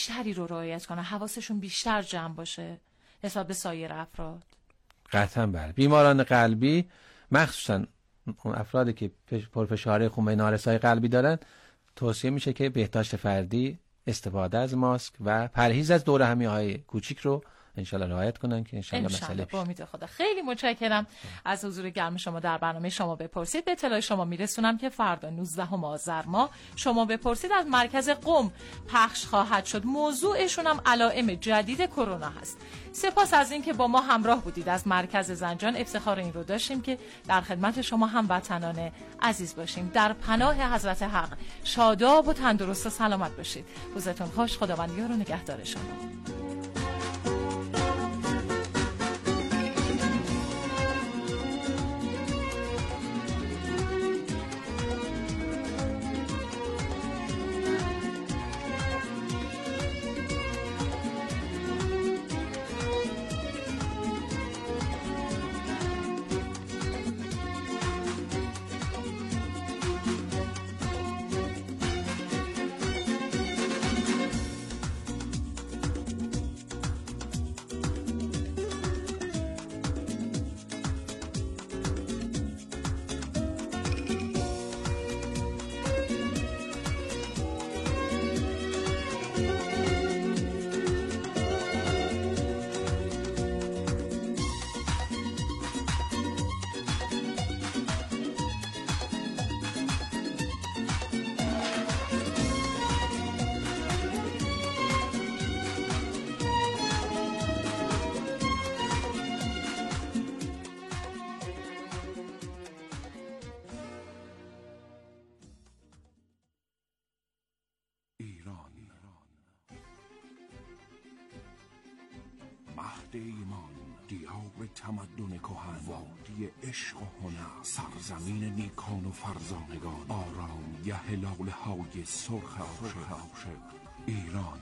بیشتری رو رعایت کنن، حواسشون بیشتر جمع باشه نسبت به سایر افراد؟ قطعا بله. بیماران قلبی مخصوصا اون افرادی که پرفشاری خون به نارسایی قلبی دارن، توصیه میشه که بهداشت فردی، استفاده از ماسک و پرهیز از دور همیه‌های کوچیک رو انشالله رعایت کنن که انشالله مسئله با امید خدا. خیلی متشکرم از حضور گرم شما در برنامه شما بپرسید. به اطلاع شما میرسونم که فردا 19 آذر ماه شما بپرسید از مرکز قم پخش خواهد شد. موضوعشون هم علائم جدید کرونا هست. سپاس از اینکه با ما همراه بودید. از مرکز زنجان افتخار این رو داشتیم که در خدمت شما هموطنان عزیز باشیم. در پناه حضرت حق شاداب و تندرست و سلامت باشید. روزتون خوش. خداوند یار و نگهدار شما. مهد ایمان، دیار تمدن کهن، وادی عشق و هنر، سرزمین نیکان و فرزانگان، آرام گه لاله های سرخ عاشق. ایران.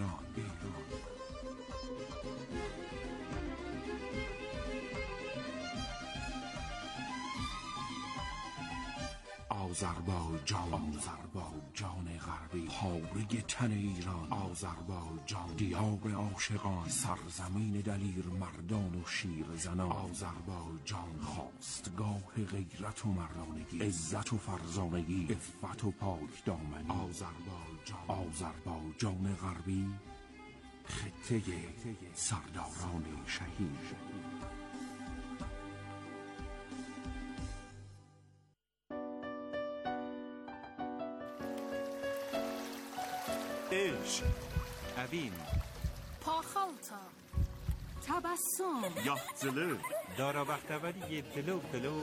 آذربایجان غربی، پاره تن ایران. آذربایجان، دیار عاشقان، سرزمین دلیر مردان و شیر زنان. آذربایجان، خاستگاه غیرت و مردانگی، عزت و فرزانگی، عفت و پاک دامنی. آذربایجان غربی، خطه سرداران شهید. عشق، عبین، پاخالتا، تبسم، یحزلو، دارا بختوری دلو.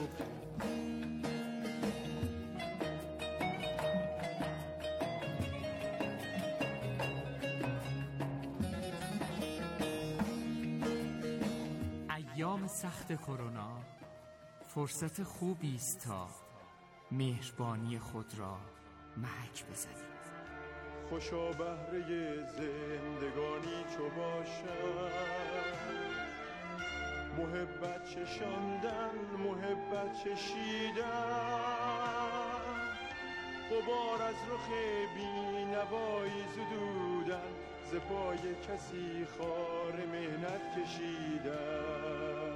ایام سخت کرونا فرصت خوبی است تا مهربانی خود را محک بزنید. خوشا بهره زندگانی چو باشد، محبت چشاندن، محبت چشیدن، غبار از رخ بی نوایی زدودن، ز پای کسی خار مهنت کشیدن.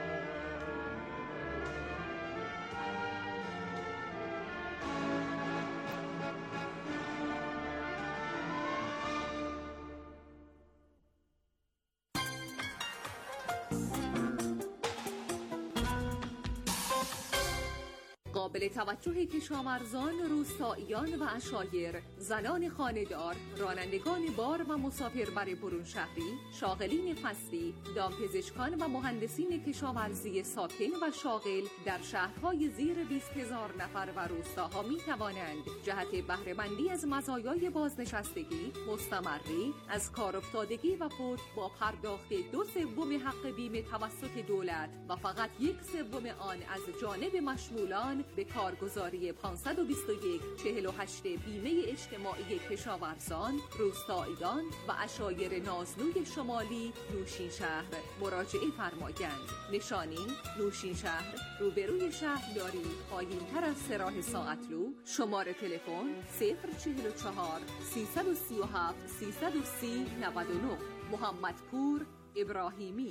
قابل توجه کشاورزان، روستاییان و عشایر، زنان خانه‌دار، رانندگان بار و مسافربر برون شهری، شاغلین فصلی، دامپزشکان و مهندسین کشاورزی ساکن و شاغل در شهرهای زیر 20,000 نفر و روستاها می توانند جهت بهره‌مندی از مزایای بازنشستگی، مستمری، از کار افتادگی و فوت با پرداخت 2/3 حق بیمه توسط دولت و فقط 1/3 آن از جانب مشمولان به کارگزاری 521 48 بیمه اجتماعی کشاورزان، روستاییان و عشایر نازلوی شمالی نوشین شهر مراجعه فرمایند. نشانی نوشین شهر، روبروی شهرداری، پایین‌تر از سراح ساعتلو. شماره تلفن 044 337 330 99. محمدپور ابراهیمی.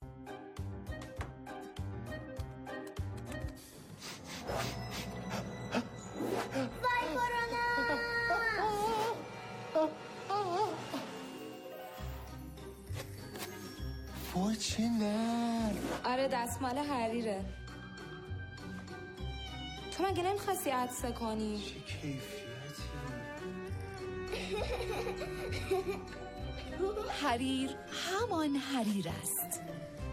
وای کرونا! وای چه نرم. آره دستمال حریره. تو مگه نمیخواستی عطسه کنی؟ چه کیفیتی. حریر همان حریر است.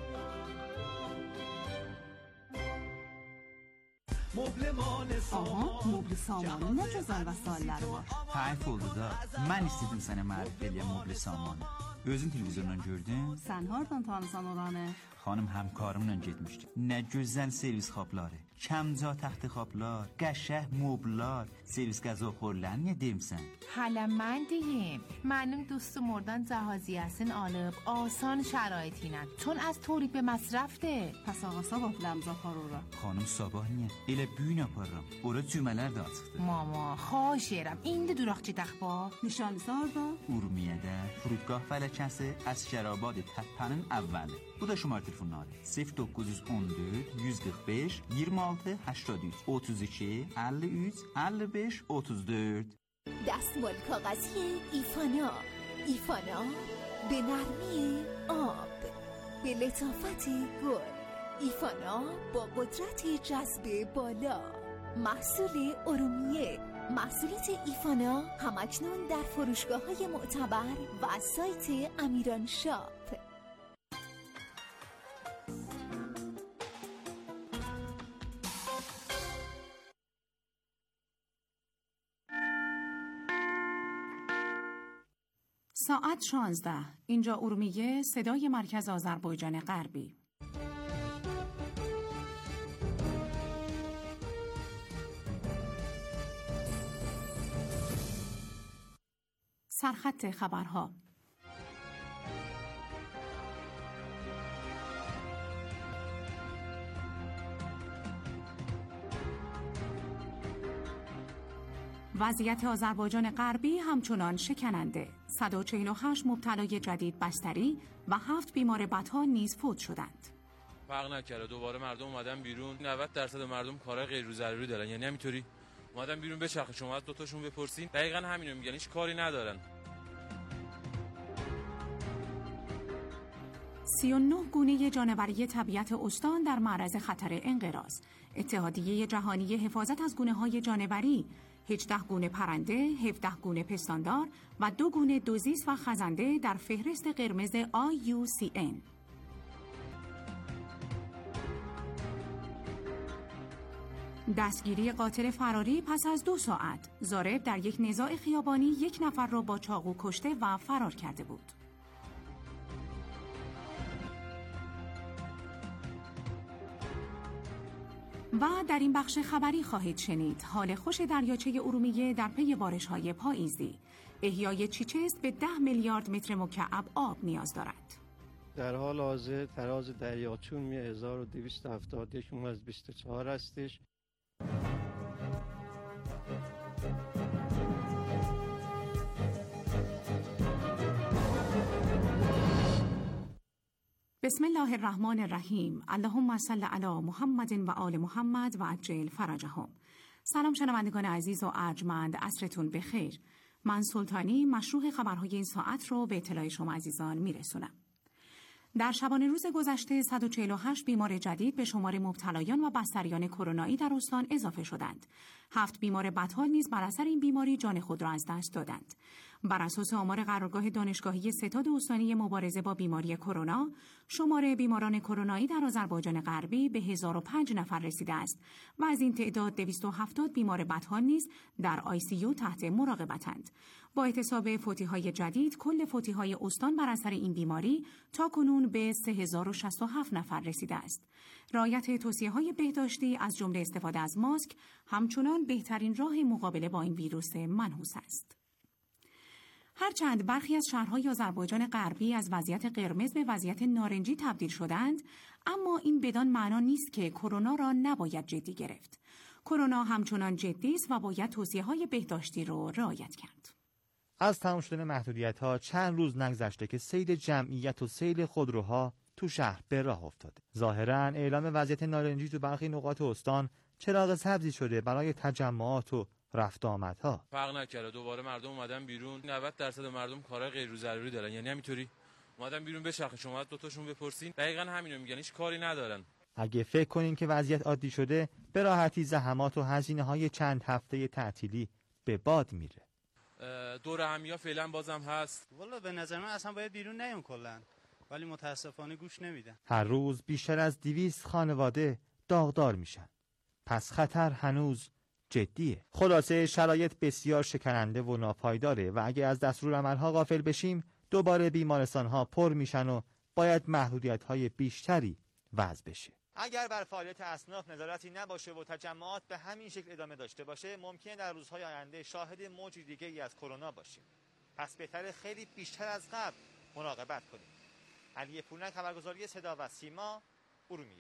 Aha, mobli samanı ne güzel vəsaitləri var. Hayf oldu da, mən istedim sənə mərifə eləyəm mobli samanı. Özün televizordan gördün? Sən hardan tanısan oranı? Xanım həmkarımla getmişdi. Nə gözəl servis xapları, kəmca taxtı xaplar, qəşəng moblar, servis qəzaxorlarını niyə deyirsən? حالا من دیم منم دوست مردن جهازی هستین آلب آسان شرایطی ند چون از تولید به مصرف ده. Pəs ağa sabah biləmz apar ora. Xanım sabah niyə? Elə büyün aparıram. Ora cümələr də açıqdır. ماما خواهش edirəm indi duraqçı dəxba. Nişanlısı harda? Urmiyədə فرودگاه فلکəsi Əsgərabad təpənin əvvəli. Bu da şumar telefonları 0914 145 26 83 32 53 55 34. دستمال کاغذی ایفانا. ایفانا به نرمی آب، به لطافت گل. ایفانا با قدرت جذب بالا. محصول ارومیه. محصولات ایفانا همکنون در فروشگاه‌های معتبر و از سایت امیران شاپ. ساعت 16. اینجا ارومیه، صدای مرکز آذربایجان غربی. سرخط خبرها. وضعیت آذربایجان غربی همچنان شکننده. 148 مبتلای جدید بستری و 7 بیمار بدحال نیز فوت شدند. فرق نکرده، دوباره مردم اومدن بیرون. 90% مردم کارهای غیر ضروری دارن، یعنی همینطوری اومدن بیرون. بچرخه شما از دوتاشون بپرسین دقیقاً همینو میگن، هیچ کاری ندارن. 39 گونه جانوری طبیعت استان در معرض خطر انقراض. اتحادیه جهانی حفاظت از گونه‌های جانوری 18 گونه پرنده، 17 گونه پستاندار و 2 گونه دوزیست و خزنده در فهرست قرمز IUCN. دستگیری قاتل فراری پس از 2 ساعت. ضارب در یک نزاع خیابانی 1 نفر را با چاقو کشته و فرار کرده بود. و در این بخش خبری خواهید شنید حال خوش دریاچه ارومیه در پی بارش‌های پاییزی. احیای چیچست به 10 میلیارد متر مکعب آب نیاز دارد. در حال حاضر تراز دریاچون 1271 از 24 هستش. بسم الله الرحمن الرحیم. اللهم صل علی محمد و آل محمد و عجل فرجهم. سلام شنوندگان عزیز و ارجمند، عصرتون بخیر. من سلطانی مشروع خبرهای این ساعت رو به اطلاع شما عزیزان میرسونم. در شبانه روز گذشته 148 بیمار جدید به شمار مبتلایان و بستریان کرونایی در استان اضافه شدند. 7 بیمار بدحال نیز بر اثر این بیماری جان خود را از دست دادند. بر اساس آمار قرارگاه دانشگاهی ستاد استانی مبارزه با بیماری کرونا، شمار بیماران کرونایی در آذربایجان غربی به 1005 نفر رسیده است و از این تعداد 270 بیمار بدحال نیز در ICU تحت مراقبتند. با احتساب فوتی‌های جدید، کل فوتی‌های استان بر اثر این بیماری تاکنون به 3067 نفر رسیده است. رعایت توصیه‌های بهداشتی از جمله استفاده از ماسک همچنان بهترین راه مقابله با این ویروس منحوس است. هرچند برخی از شهرهای آذربایجان غربی از وضعیت قرمز به وضعیت نارنجی تبدیل شدند، اما این بدان معنا نیست که کرونا را نباید جدی گرفت. کرونا همچنان جدی است و باید توصیه‌های بهداشتی را رعایت کرد. از تمام شدن محدودیت‌ها چند روز نگذشته که صید جمعیت و سیل خودروها تو شهر به راه افتاده. ظاهراً اعلام وضعیت نارنجی تو برخی نقاط استان چراغ سبزی شده برای تجمعات و رفت آمدها. فرق نکرده، دوباره مردم اومدن بیرون. 90% مردم کارهای غیر ضروری دارن، یعنی همینطوری اومدن بیرون بچرخه. شما دو تاشون بپرسین دقیقاً همینو میگن، هیچ کاری ندارن. اگه فکر کنین که وضعیت عادی شده، به راحتی زحمات و هزینه‌های چند هفته تعطیلی به باد میره. دور همیا فعلا بازم هست. والا به نظر من اصلا باید بیرون نیام کلا، ولی متاسفانه گوش نمیدن. هر روز بیشتر از 200 خانواده داغدار میشن. پس خطر هنوز جدیه. خلاصه شرایط بسیار شکننده و ناپایداره و اگه از دستورالعمل‌ها غافل بشیم دوباره بیمارستان‌ها پر میشن و باید محدودیت‌های بیشتری وضع بشه. اگر بر فعالیت اصناف نظارتی نباشه و تجمعات به همین شکل ادامه داشته باشه، ممکنه در روزهای آینده شاهد موج دیگه‌ای از کرونا باشیم. پس بهتره خیلی بیشتر از قبل مراقبت کنیم. علی پورنک، خبرگزاری صدا و سیما، ارومیه.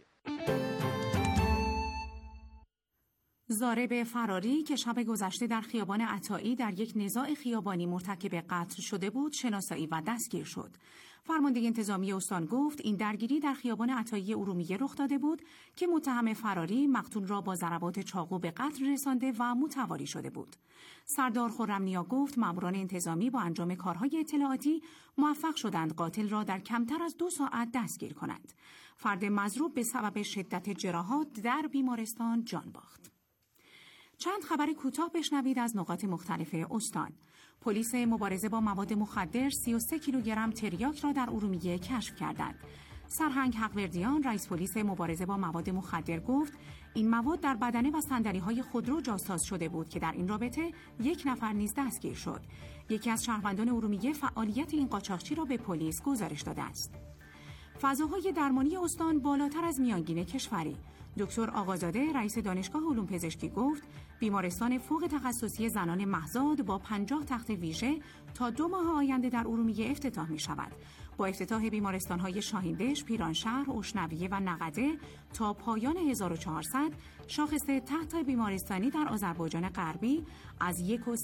ضارب فراری که شب گذشته در خیابان عطایی در یک نزاع خیابانی مرتکب قتل شده بود، شناسایی و دستگیر شد. فرمانده انتظامی استان گفت این درگیری در خیابان عطایی ارومیه رخ داده بود که متهم فراری مقتول را با ضربات چاقو به قتل رسانده و متواری شده بود. سردار خرمنیا گفت ماموران انتظامی با انجام کارهای اطلاعاتی موفق شدند قاتل را در کمتر از 2 ساعت دستگیر کنند. فرد مضروب به سبب شدت جراحات در بیمارستان جان باخت. چند خبر کوتاه بشنوید از نقاط مختلف استان. پلیس مبارزه با مواد مخدر 33 کیلوگرم تریاک را در ارومیه کشف کردند. سرهنگ حقوردیان، رئیس پلیس مبارزه با مواد مخدر گفت این مواد در بدنه و صندلی‌های خودرو جاساز شده بود که در این رابطه 1 نفر نیز دستگیر شد. یکی از شهروندان ارومیه فعالیت این قاچاقچی را به پلیس گزارش داده است. فضاهای درمانی استان بالاتر از میانگین کشوری. دکتر آقازاده، رئیس دانشگاه علوم پزشکی گفت بیمارستان فوق تخصصی زنان مهزاد با 50 تخت ویژه تا 2 ماه آینده در ارومیه افتتاح می شود. با افتتاح بیمارستان‌های شاهینبهشت، پیرانشهر، اشنویه و نقده تا پایان 1400 شاخص تخت بیمارستانی در آذربایجان غربی از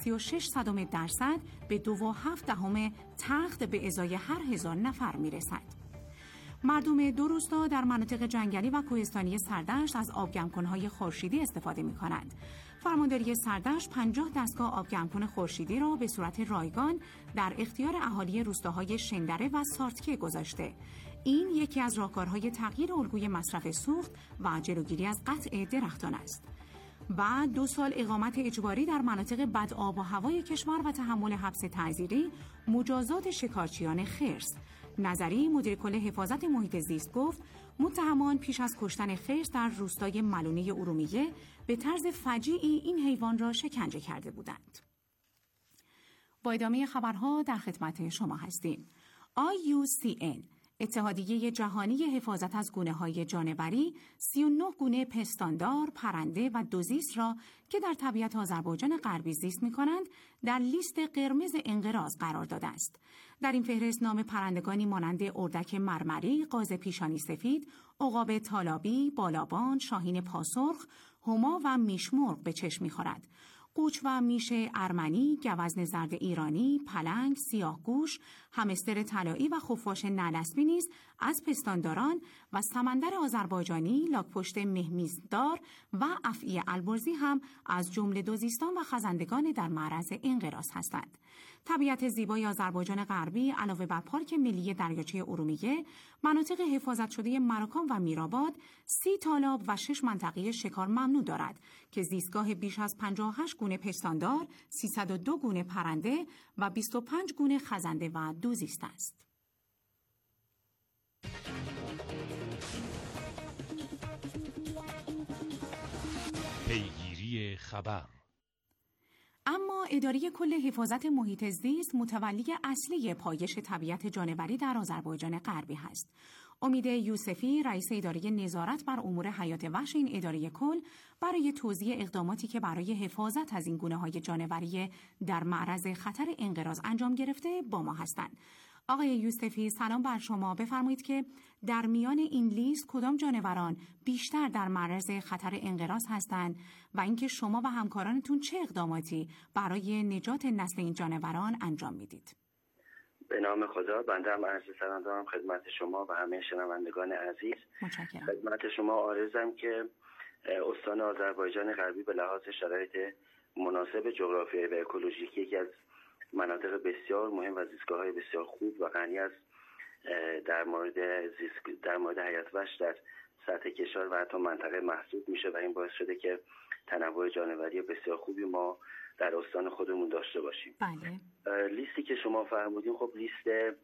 1.36% به 2.7 تخت به ازای هر 1000 نفر می رسد. مردم 2 روستا در مناطق جنگلی و کوهستانی سردشت از آبگرمکن‌های خورشیدی استفاده می‌کنند. فرمانداری سردشت 50 دستگاه آبگرمکن خورشیدی را به صورت رایگان در اختیار اهالی روستاهای شندره و سارتکه گذاشته. این یکی از راهکارهای تغییر الگوی مصرف سوخت و جلوگیری از قطع درختان است. بعد 2 سال اقامت اجباری در مناطق بد آب و هوای کشور و تحمل حبس تعزیری، مجازات شکارچیان خرس. نظری، مدیر کل حفاظت محیط زیست گفت متهمان پیش از کشتن خرس در روستای ملونه ارومیه به طرز فجیعی این حیوان را شکنجه کرده بودند. با ادامه خبرها در خدمت شما هستیم. IUCN اتحادیه جهانی حفاظت از گونه‌های جانوری 39 گونه پستاندار، پرنده و دوزیست را که در طبیعت آذربایجان غربی زیست می‌کنند در لیست قرمز انقراض قرار داده است. در این فهرست نام پرندگانی مانند اردک مرمری، قاز پیشانی سفید، عقاب تالابی، بالابان، شاهین پاسرخ، هما و میشمرغ به چشم می‌خورد. قوچ و میش ارمنی، گوزن زرد ایرانی، پلنگ، سیاهگوش، همستر طلایی و خفاش نعل‌اسبی نیز از پستانداران و سمندر آذربایجانی، لاک‌پشت مهمیزدار و افعی البرزی هم از جمله دوزیستان و خزندگان در معرض انقراض هستند. طبیعت زیبای آذربایجان غربی علاوه بر پارک ملی دریاچه ارومیه، مناطق حفاظت شده مراکان و میرآباد، 30 تالاب و 6 منطقه شکار ممنوع دارد که زیستگاه بیش از 58 گونه پستاندار، 302 گونه پرنده و 25 گونه خزنده و دوزیست است. پیگیری خبر. اما اداره کل حفاظت محیط زیست متولی اصلی پایش طبیعت جانوری در آذربایجان غربی است. امید یوسفی، رئیس اداره نظارت بر امور حیات وحش این اداره کل، برای توضیح اقداماتی که برای حفاظت از این گونه‌های جانوری در معرض خطر انقراض انجام گرفته با ما هستند. آقای یوسفی، سلام بر شما. بفرمایید که در میان این لیست کدام جانوران بیشتر در معرض خطر انقراض هستند و اینکه شما و همکارانتون چه اقداماتی برای نجات نسل این جانوران انجام میدید؟ به نام خدا، بنده هم عرض سلام دارم خدمت شما و همه شنوندگان عزیز. متشکرم. خدمت شما عارضم که استان آذربایجان غربی به لحاظ شرایط مناسب جغرافیایی و اکولوژیکی یکی از مناطق بسیار مهم و زیستگاه‌های بسیار خوب و غنی است در مورد حیات وحش در سطح کشور و حتی منطقه محسوب میشه و این باعث شده که تنوع جانوری بسیار خوبی ما در استان خودمون داشته باشیم. بله. لیستی که شما فرمودین خب لیست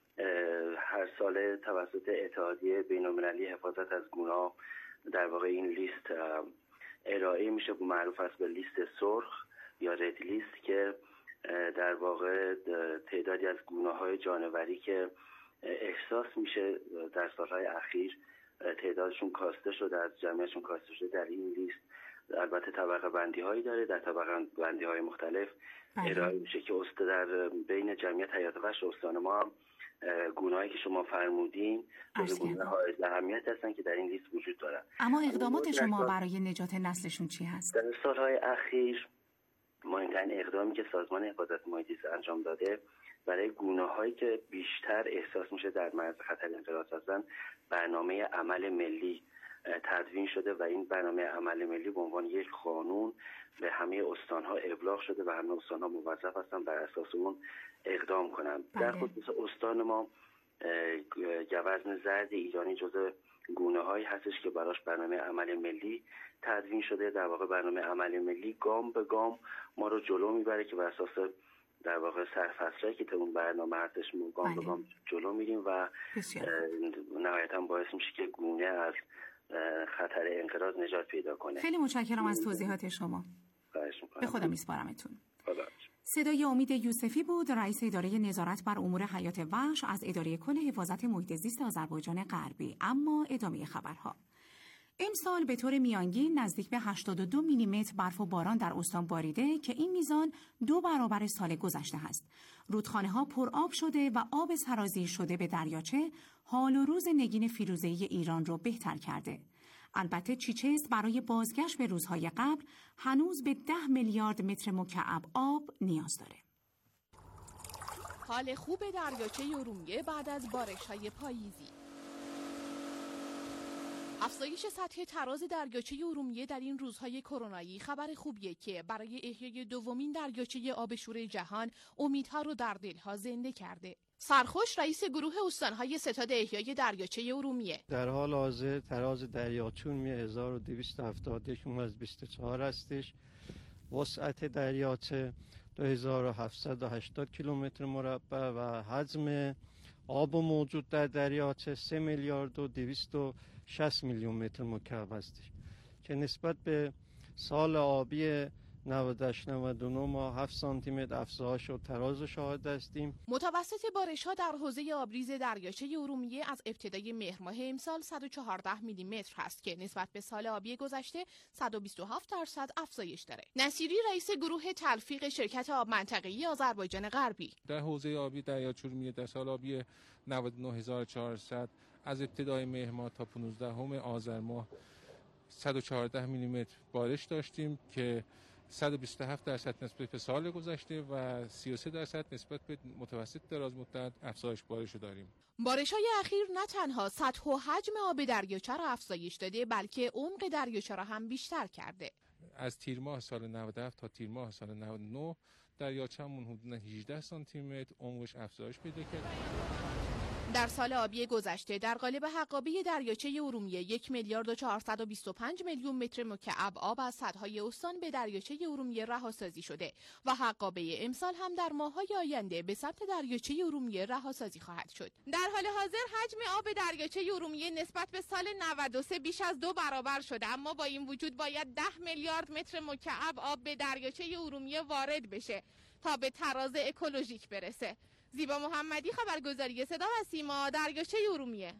هر ساله توسط اتحادیه بین‌المللی حفاظت از گونه‌ها در واقع این لیست ارائه میشه، معروف است به لیست سرخ یا رد لیست، که در واقع تعدادی از گونه‌های جانوری که احساس میشه در سالهای اخیر تعدادشون کاسته شده، از جمعیتشون کاسته شده، در این لیست البته طبقه بندی هایی داره، در طبقه بندی های مختلف ارائه میشه که در بین جمعیت حیات وحش استان ما هم گونه‌هایی که شما فرمودین گونه‌های اهمیت هستن که در این لیست وجود دارن. اما اقدامات شما برای نجات نسلشون چی هست؟ در سالهای اخیر مهمترین اقدامی که سازمان حفاظت محیط زیست انجام داده برای گونه‌هایی که بیشتر احساس میشه در معرض خطر انقراض هستن، برنامه عمل ملی تدوین شده و این برنامه عمل ملی به عنوان یک قانون به همه استان‌ها ابلاغ شده و همه استان‌ها موظف هستن بر اساس اون اقدام کنن. در خصوص استان ما گوزن زرد ایرانی جزو گونه‌هایی هستش که براش برنامه عمل ملی تدوین شده. در واقع برنامه عمل ملی گام به گام ما رو جلو میبره که بر اساس در واقع سرفصلایی که تو اون برنامه هستش ما گام به گام جلو میریم و نهایتاً باعث میشه که گونه از خطر انقراض نجات پیدا کنه. خیلی متشکرم از توضیحات شما. به خدا میسپارمتون. صدای امید یوسفی بود، رئیس اداره نظارت بر امور حیات وحش از اداره کل حفاظت محیط زیست آذربایجان غربی. اما ادامه خبرها. امسال به طور میانگین نزدیک به 82 میلیمتر برف و باران در استان باریده که این میزان 2 برابر سال گذشته است. رودخانه‌ها پر آب شده و آب سرازیر شده به دریاچه حال و روز نگین فیروزه‌ای ایران رو بهتر کرده. البته چیچست برای بازگشت به روزهای قبل هنوز به 10 میلیارد متر مکعب آب نیاز داره. حال خوب دریاچه ارومیه بعد از بارش‌های پاییزی. افزایش سطح تراز دریاچه ارومیه در این روزهای کرونایی خبر خوبیه که برای احیای دومین دریاچه آبشور جهان امیدها رو در دلها زنده کرده. سرخوش، رئیس گروه استانهای ستاد احیای دریاچه ارومیه: در حال حاضر تراز دریاچه ارومیه 1271/24 هستش. وسعت دریاچه 2780 کیلومتر مربع و حجم آب موجود در دریاچه 3 میلیارد و 260 میلیون متر مکعب هستش که نسبت به سال آبی 98-99 ما 7 سانتی متر افزایش و تراز شاهد هستیم. متوسط بارش‌ها در حوزه آبریز دریاچه ارومیه از ابتدای مهر ماه امسال 114 میلی متر هست که نسبت به سال آبی گذشته 127% افزایش داره. نصیری، رئیس گروه تلفیق شرکت آب منطقه‌ای آذربایجان غربی: در حوزه آبی دریاچه ارومیه در سال آبی 99400 از ابتدای مهر ماه تا 15 آذر ماه 114 میلی متر بارش داشتیم که 127% نسبت به سال گذشته و 33% نسبت به متوسط دراز مدت افزایش بارش داریم. بارش‌های اخیر نه تنها سطح و حجم آب دریاچه را افزایش داده بلکه عمق دریاچه را هم بیشتر کرده. از تیر ماه سال 97 تا تیر ماه سال 99 دریاچه‌مون حدود 18 سانتی متر عمقش افزایش پیدا کرد. در سال آبی گذشته در قالب حقابه دریاچه ارومیه 1 میلیارد و 425 میلیون متر مکعب آب از سدهای استان به دریاچه ارومیه رهاسازی شده و حقابه امسال هم در ماه‌های آینده به سمت دریاچه ارومیه رهاسازی خواهد شد. در حال حاضر حجم آب دریاچه ارومیه نسبت به سال 93 بیش از 2 برابر شده، اما با این وجود باید 10 میلیارد متر مکعب آب به دریاچه ارومیه وارد بشه تا به تراز اکولوژیک برسه. زیبا محمدی، خبرگزاری صدا و سیما، دریاچه ارومیه.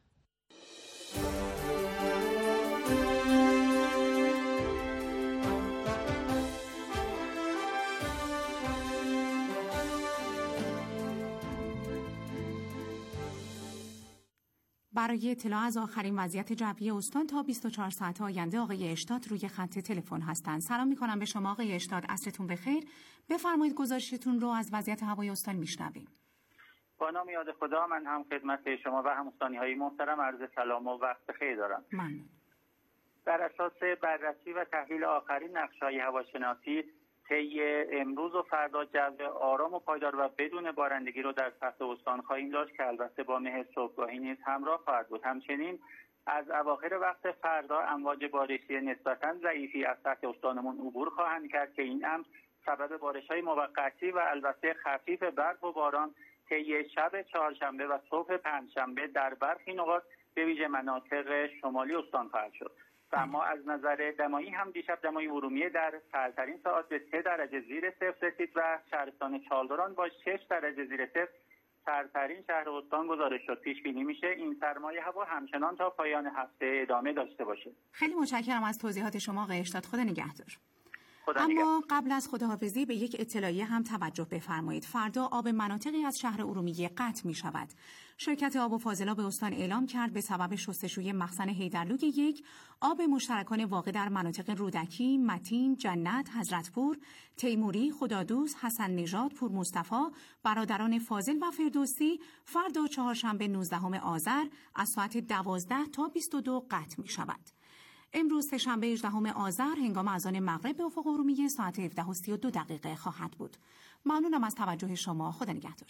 برای اطلاع از آخرین وضعیت جوی استان تا 24 ساعت آینده آقای اشتاد روی خط تلفن هستند. سلام می‌کنم به شما آقای اشتاد، عصرتون بخیر. بفرمایید گزارشتون رو از وضعیت هوای استان میشنویم. با نام یاد خدا، من هم خدمت شما و هم‌استانی‌های محترم عرض سلام و وقت بخیر دارم. ممنون. بر اساس بررسی و تحلیل آخرین نقشه‌های هواشناسی، طی امروز و فردا جو آرام و پایدار و بدون بارندگی رو در سطح استان خواهیم داشت که البته با مه صبحگاهی نیز همراه خواهد بود. همچنین از اواخر وقت فردا امواج بارشی نسبتاً ضعیفی از سطح استانمون عبور خواهند کرد که این امر سبب بارش‌های موقتی و البته خفیف برف و باران طی شب چهارشنبه و صبح پنجشنبه در برخی نقاط به ویژه مناطق شمالی استان خواهد شد. و اما از نظر دمایی هم دیشب دمای ارومیه در سردترین ساعات به 3 درجه زیر صفر رسید و شهرستان چالدران با 6 درجه زیر صفر سردترین شهر استان گزارش شد. پیش بینی میشه این سرمایه هوا همچنان تا پایان هفته ادامه داشته باشه. خیلی متشکرم از توضیحات شما آقای اشتاد. خدا نگهدار. اما قبل از خداحافظی به یک اطلاعیه هم توجه بفرمایید. فردا آب مناطقی از شهر ارومیه قطع می شود. شرکت آب و فاضلاب استان اعلام کرد به سبب شستشوی مخزن حیدرلوگ 1 آب مشترکان واقع در مناطق رودکی، متین، جنت، حضرتپور، تیموری، خدادوست، حسن نژاد، پور مصطفی، برادران فاضل و فردوسی فردا چهارشنبه 19 آذر از ساعت 12 تا 22 قطع می شود. امروز سه‌شنبه 18 آذر هنگام اذان مغرب به افق ارومیه ساعت 17:32 خواهد بود. ممنونم از توجه شما. خدا نگهدار.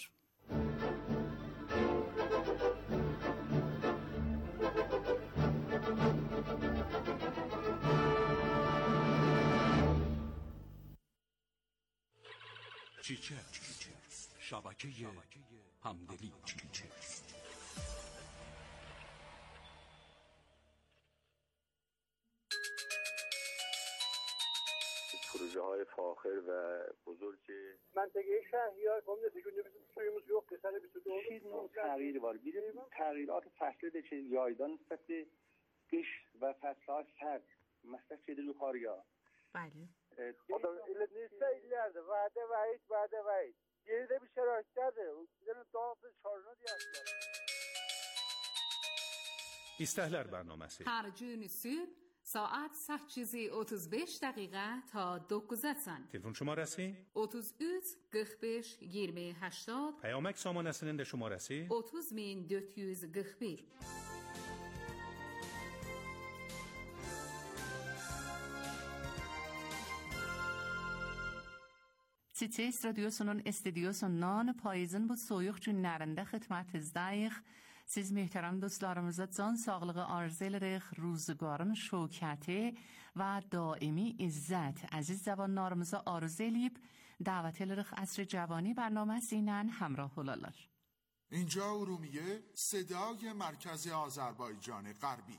چیچرز، شبکه همدلی چیچرز. پروژه های فاخر و بزرگ منطقه شهریار قوم دیگه سویموز yok سال 22 چیز نوع تغییر وارد دیدیم. تغییرات فصلی چه یایدان نسبت به قش و فصل‌های سرد مصرف شده رو کاریا. بله. Neyse ileride vade vaid. Geride bir şeraitlerdi. Gidenin doğası çarını diye. İstihler برنامه‌سی. هر جون صبح ساعت 8:35 تا 9 تلفن شمارسی 33 45 20 80 پیامک سامان اسننده شمارسی 30241. Sites radyosunun estüdyosundan payızın bu soyuq günlərində xidmətinizdəyik. Siz möhtərəm dostlarımıza can sağlığı arzu edirik, روزگارın şökəti və daimi izzət. Əziz cavanlarımıza arzu edib dəvət edirik عصر جوانی برنامه‌سی ilə همراه olarlar. اینجا ارومیه، صدای مرکز آذربایجان غربی.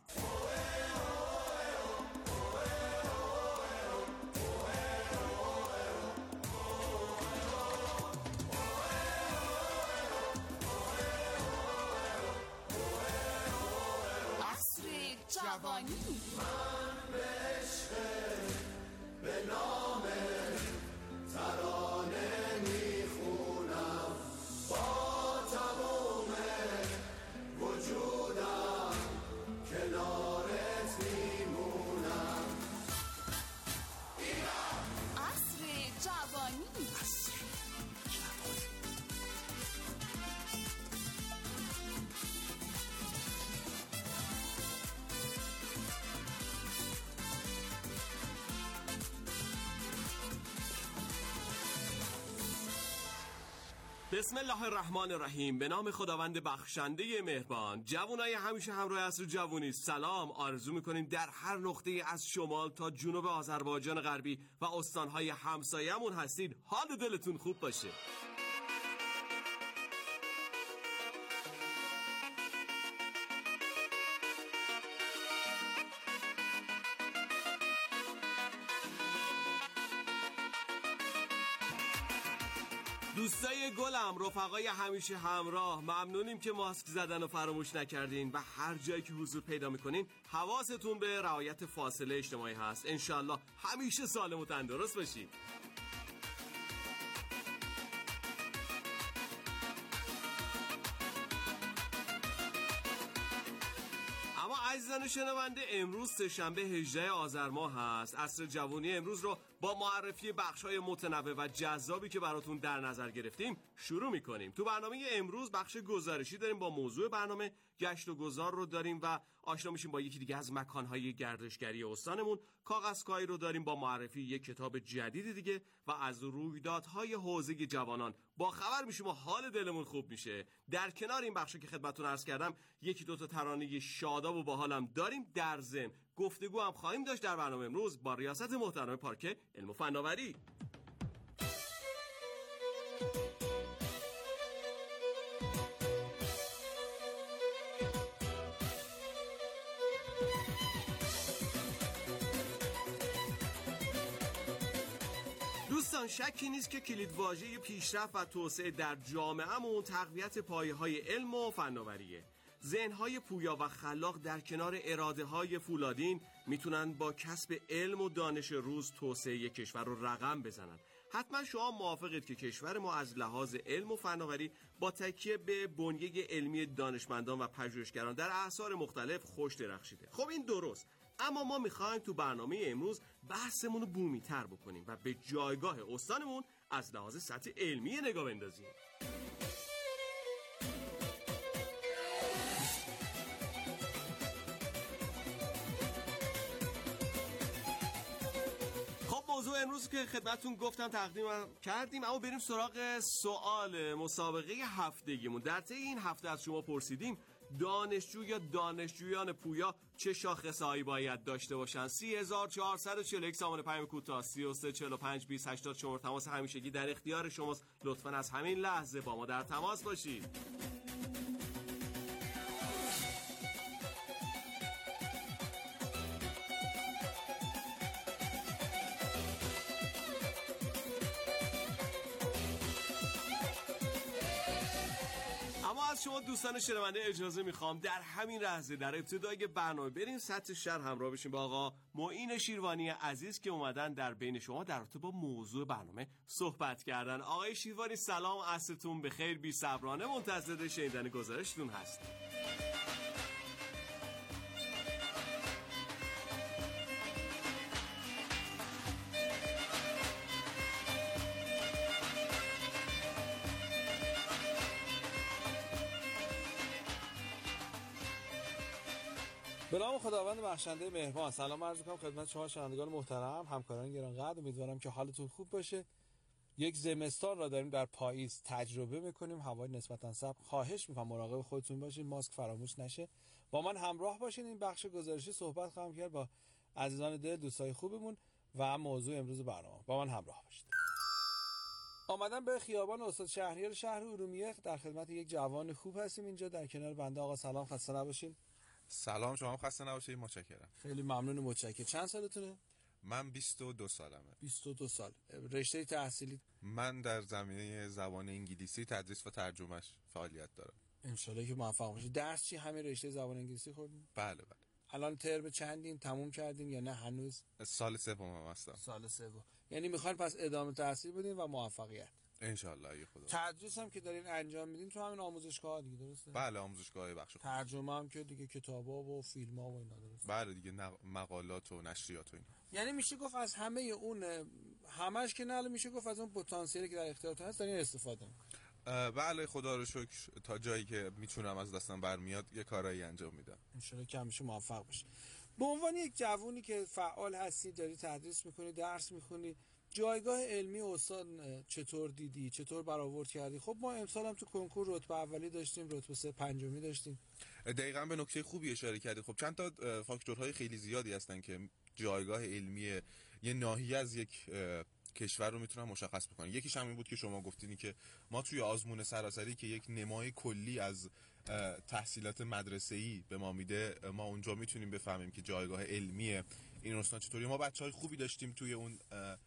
جوانی من به عشق به نام ترانه میخونم با تمام وجودم کنارت میمونم. عصر جوانی بسم الله الرحمن الرحیم. به نام خداوند بخشنده مهربان. جوانای همیشه همراه عصر جوانی سلام آرزو میکنیم در هر نقطه از شمال تا جنوب آذربایجان غربی و استانهای همسایه‌مون هستید حال دلتون خوب باشه. دوستای گلم، رفقای همیشه همراه، ممنونیم که ماسک زدن رو فراموش نکردین و هر جایی که حضور پیدا میکنین حواستون به رعایت فاصله اجتماعی هست. انشالله همیشه سالم و تندرست باشین. اما عزیزان شنونده، امروز سه‌شنبه 18 آذر ماه هست. عصر جوانی امروز رو با معرفی بخش‌های متنوع و جذابی که براتون در نظر گرفتیم شروع می‌کنیم. تو برنامه امروز بخش گزارشی داریم با موضوع برنامه گشت و گذار رو داریم و آشنا میشیم با یکی دیگه از مکان‌های گردشگری استانمون. کاغذکاری رو داریم با معرفی یک کتاب جدید دیگه و از رویدادهای حوزه جوانان با خبر میشیم و حال دلمون خوب میشه. در کنار این بخشی که خدمتتون عرض کردم یکی دو تا ترانه شاداب و باحالم داریم. در ضمن گفتگو هم خواهیم داشت در برنامه امروز با ریاست محترم پارک علم و فناوری. دوستان، شکی نیست که کلیدواژه پیشرفت و توسعه در جامعه‌مون تقویت پایه‌های علم و فناوریه. ذهن‌های پویا و خلاق در کنار اراده‌های فولادین میتونن با کسب علم و دانش روز توسعه کشور رو رقم بزنن. حتما شما موافقید که کشور ما از لحاظ علم و فناوری با تکیه به بنیه علمی دانشمندان و پژوهشگران در اعصار مختلف خوش درخشیده. خب این درست، اما ما میخوایم تو برنامه امروز بحثمون رو بومی تر بکنیم و به جایگاه استانمون از لحاظ سطح علمی نگاه بندازیم. موضوع امروز که خدمتتون گفتم تقدیم کردیم، اما بریم سراغ سوال مسابقه هفتگیمون. در طی این هفته از شما پرسیدیم دانشجو یا دانشجویان پویا چه شاخصه‌هایی باید داشته باشن. 3441 سامان پیام کوتاه 3345 2080 شماره تماس همیشگی در اختیار شماست. لطفاً از همین لحظه با ما در تماس باشید. از شما دوستان شنونده اجازه میخوام در همین لحظه در ابتدای برنامه بریم سطح شهر همراه بشیم با آقا معین شیروانی عزیز که اومدن در بین شما در رابطه با موضوع برنامه صحبت کردن. آقای شیروانی سلام، عصرتون بخیر. بی صبرانه منتظر شنیدن گزارشتون هست. به نام خداوند بخشنده مهربان سلام عرض می‌کنم خدمت شما شنوندگان محترم، همکاران گرانقدر. امیدوارم که حالتون خوب باشه. یک زمستان را داریم در پاییز تجربه می‌کنیم، هوای نسبتاً سبک. خواهش می‌کنم مراقب خودتون باشین، ماسک فراموش نشه. با من همراه باشین. این بخش گزارشی صحبت خواهم کرد با عزیزان دل، دوستای خوبمون و موضوع امروز برنامه. با من همراه باشید. آمدن به خیابان استاد شهریار شهر ارومیه در خدمت یک جوان خوب هستیم اینجا در کنار بنده. آقا سلام، خسته نباشین. سلام، شما هم خسته نباشید. متشکرم. خیلی ممنون، متشکرم. چند سالتونه؟ من 22 سالمه. 22 سال. رشته تحصیلی؟ من در زمینه زبان انگلیسی تدریس و ترجمهش فعالیت دارم. ان شاءالله که موفق باشید. درس چی همین رشته زبان انگلیسی خوردین؟ بله بله. الان ترم چندین تموم کردین یا نه هنوز؟ سال سومم هستم. سال سوم. یعنی میخواین پس ادامه تحصیل بدین و موفقیت. ان شاء الله ای خدا. تدریس هم که دارین انجام میدین تو همین آموزشگاه دیگه، درسته؟ بله، آموزشگاه بخش. ترجمه هم که دیگه کتابا و فیلم‌ها و اینا، درسته؟ بله دیگه، مقالات و نشریات و اینا. یعنی میشه گفت از همه اون همش که نه، میشه گفت از اون پتانسیلی که در اختیارتون هست دارین استفاده میکنین. بله خدا رو شکر تا جایی که میتونم از دستم برمیاد یه کارایی انجام میدم. ان شاءالله که همیشه موفق باشی. به عنوان یک جوونی که فعال هستی، داری تدریس میکنی، درس میخونی، جایگاه علمی استاد چطور دیدی؟ چطور برآورد کردی؟ خب ما امسال هم تو کنکور رتبه اولی داشتیم، رتبه 3 پنجمی داشتیم. دقیقاً به نکته خوبی اشاره کردی. خب چند تا فاکتورهای خیلی زیادی هستن که جایگاه علمی یه ناحیه از یک کشور رو میتونن مشخص بکنن. یکیش همین بود که شما گفتین که ما توی آزمون سراسری که یک نمای کلی از تحصیلات مدرسه‌ای به ما میده، ما اونجا میتونیم بفهمیم که جایگاه علمی این استان چطوری. ما بچهای خوبی داشتیم توی اون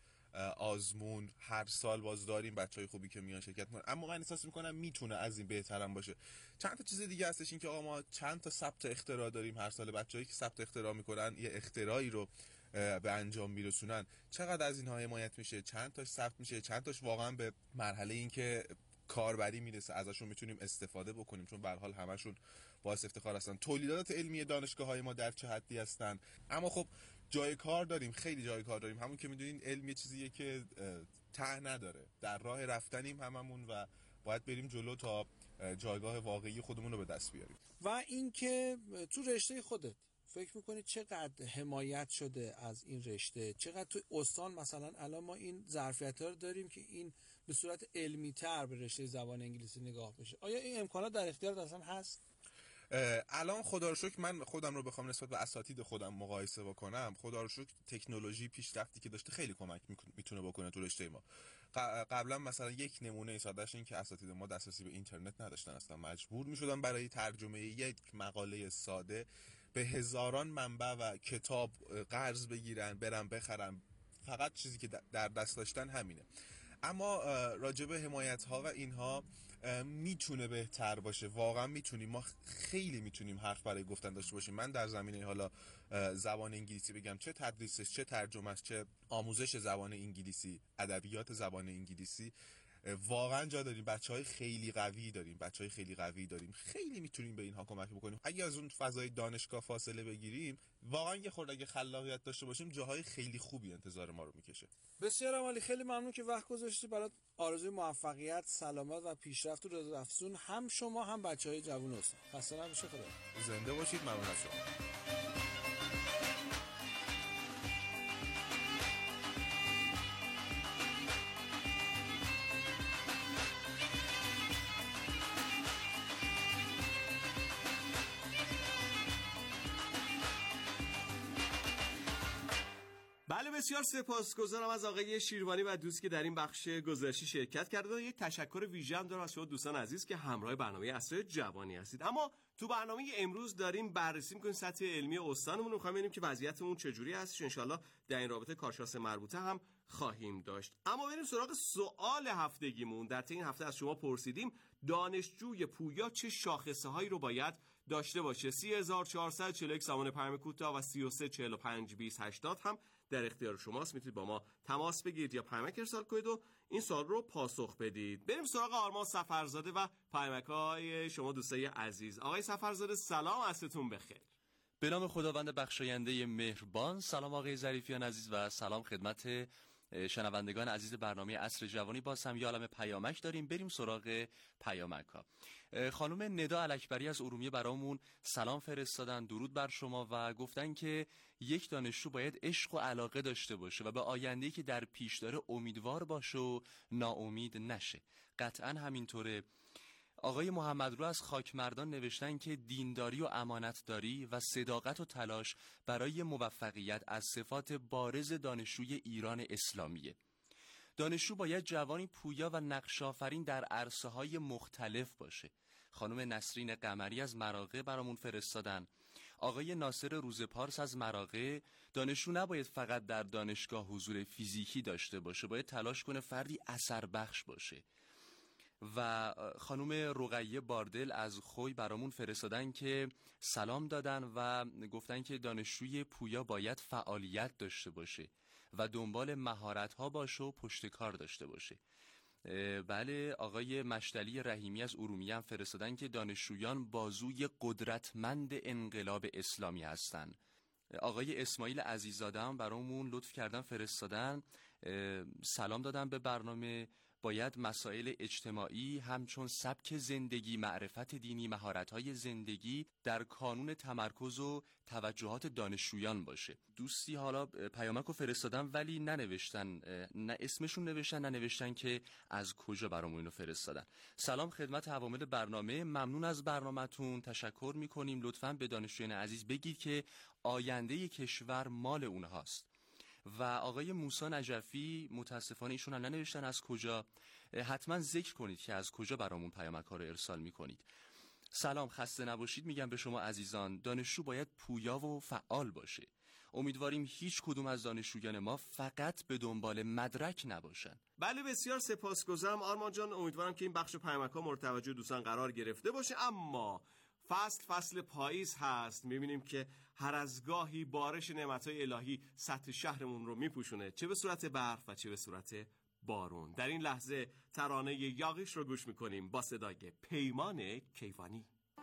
آزمون، هر سال باز داریم بچهای خوبی که میان شرکت میکنن، اما من احساس میکنم میتونه از این بهترم باشه. چند تا چیز دیگه هستش، این که آقا ما چند تا ثبت اختراع داریم هر سال، بچه‌ای که ثبت اختراع میکنن یه اختراعی رو به انجام میرسونن، چقدر از اینها حمایت میشه، چند تاش ثبت میشه، چند تاش واقعا به مرحله این که کاربری میرسه، ازشون میتونیم استفاده بکنیم، چون به هر حال همشون باعث افتخار هستن. تولیدات علمی دانشگاه‌های ما در چه حدی هستن؟ اما خب جای کار داریم، خیلی جای کار داریم. همون که میدونین علم یه چیزیه که ته نداره، در راه رفتنیم هممون و باید بریم جلو تا جایگاه واقعی خودمون رو به دست بیاریم. و اینکه تو رشته خودت فکر میکنی چقدر حمایت شده از این رشته؟ چقدر تو استان مثلا الان ما این ظرفیت‌ها رو داریم که این به صورت علمی تر به رشته زبان انگلیسی نگاه بشه؟ آیا این امکانات در اختیار اصلا هست؟ الان خدا رو شکر من خودم رو بخوام نسبت به اساتید خودم مقایسه بکنم، خدا رو شکر تکنولوژی پیشرفتی که داشته خیلی کمک میتونه بکنه تو رشته ما. قبلا مثلا یک نمونه سادهش این که اساتید ما دسترسی به اینترنت نداشتن، اصلا مجبور میشدن برای ترجمه یک مقاله ساده به هزاران منبع و کتاب قرض بگیرن، برن بخرن، فقط چیزی که در دست داشتن همینه. اما راجب حمایت ها و اینها میتونه بهتر باشه، واقعا میتونیم، ما خیلی میتونیم حرف برای گفتن داشته باشیم. من در زمینه حالا زبان انگلیسی بگم، چه تدریسش، چه ترجمهش، چه آموزش زبان انگلیسی، ادبیات زبان انگلیسی، واقعا جا داریم. بچهای خیلی قوی داریم، خیلی میتونیم به اینها کمک بکنیم. اگه از اون فضای دانشگاه فاصله بگیریم، واقعا یه خورده اگه خلاقیت داشته باشیم، جاهای خیلی خوبی انتظار ما رو میکشه. بسیار عالی، خیلی ممنون که وقت گذاشتی. برات آرزوی موفقیت، سلامت و پیشرفت و رضا افزون هم شما هم بچهای جوون هستن. خسته نباشه. خدا زنده باشید. ممنون از شما. بله، بسیار سپاسگزارم از آقای شیروانی و دوستی که در این بخش گزارشی شرکت کردن. یک تشکر ویژه هم دارم از شما دوستان عزیز که همراه برنامه عصر جوانی هستید. اما تو برنامه امروز داریم بررسی می‌کنیم سطح علمی استانمون رو، می‌خوایم ببینیم که وضعیتمون چجوری هست. ان شاءالله در این رابطه کارشناس مربوطه هم خواهیم داشت. اما بریم سراغ سوال هفتگیمون. در طی این هفته از شما پرسیدیم دانشجوی پویا چه شاخصه‌هایی رو باید داشته باشه. 3441 زمان پیام کوتاه و 33452080 هم در اختیار شماست. میتونید با ما تماس بگیرید یا پیامک ارسال کنید و این سوال رو پاسخ بدید. بریم سراغ آرمان سفرزاده و پیامک‌های شما دوستای عزیز. آقای سفرزاده سلام، عصرتون بخیر. به نام خداوند بخشاینده مهربان. سلام آقای ظریفیان عزیز و سلام خدمت شنوندگان عزیز برنامه عصر جوانی. باز هم یه عالمه پیامک داریم، بریم سراغ پیامک ها. خانم ندا الکبری از ارومیه برامون سلام فرستادن، درود بر شما، و گفتن که یک دانشجو باید عشق و علاقه داشته باشه و به آینده‌ای که در پیش داره امیدوار باشه و ناامید نشه. قطعا همینطوره. آقای محمدرو از خاکمردان نوشتن که دینداری و امانتداری و صداقت و تلاش برای موفقیت از صفات بارز دانشجوی ایران اسلامیه. دانشجو باید جوانی پویا و نقش‌آفرین در عرصه‌های مختلف باشه. خانم نسرین قمری از مراغه برامون فرستادن. آقای ناصر روزپارس از مراغه، دانشجو نباید فقط در دانشگاه حضور فیزیکی داشته باشه، باید تلاش کنه فردی اثر بخش باشه. و خانم رقیه باردل از خوی برامون فرستادن که سلام دادن و گفتن که دانشجوی پویا باید فعالیت داشته باشه و دنبال مهارت‌ها باشه و پشتکار داشته باشه. بله، آقای مشتلی رحیمی از ارومیه هم فرستادن که دانشجویان بازوی قدرتمند انقلاب اسلامی هستن. آقای اسماعیل عزیزاده هم برامون لطف کردن فرستادن، سلام دادن به برنامه باید مسائل اجتماعی همچون سبک زندگی، معرفت دینی، مهارت‌های زندگی در کانون تمرکز و توجهات دانشجویان باشه. دوستی حالا پیامکو فرستادن ولی ننوشتن، نه اسمشون نوشتن نه نوشتن که از کجا برامون اینو فرستادن. سلام خدمت عوامل برنامه، ممنون از برنامه‌تون، تشکر می‌کنیم. لطفاً به دانشجویان عزیز بگید که آینده کشور مال اونهاست. و آقای موسی نجفی متاسفانه ایشون هم ننوشتن از کجا. حتما ذکر کنید که از کجا برامون پیامک‌ها رو ارسال می‌کنید. سلام، خسته نباشید میگم به شما عزیزان. دانشجو باید پویا و فعال باشه. امیدواریم هیچ کدوم از دانشجویان ما فقط به دنبال مدرک نباشن. بله بسیار سپاسگزارم آرمان جان. امیدوارم که این بخش پیامک‌ها مورد توجه دوستان قرار گرفته باشه. اما فصل پاییز هست، میبینیم که هر از گاهی بارش نعمت‌های الهی سطح شهرمون رو میپوشونه، چه به صورت برف و چه به صورت بارون. در این لحظه ترانه یاغیش رو گوش میکنیم با صدای پیمان کیوانی.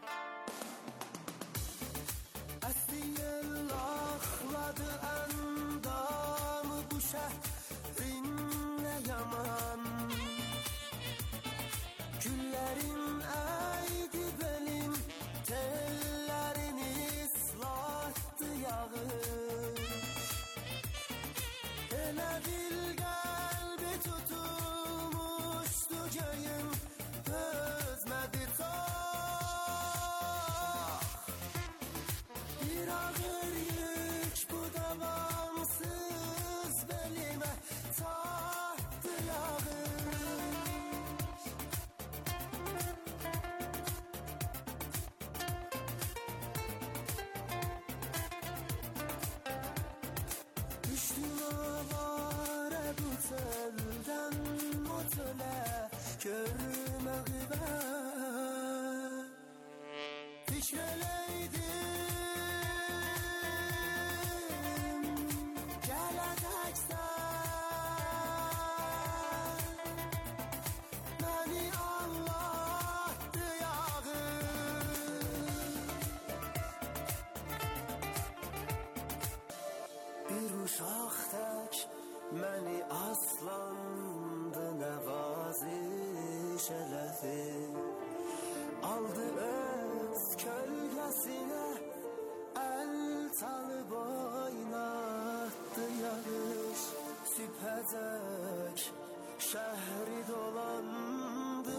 منی aslandı nevazış elədi, aldı öz kölgesine el çalıp oynattı yarış. Süpecek şehri dolandı,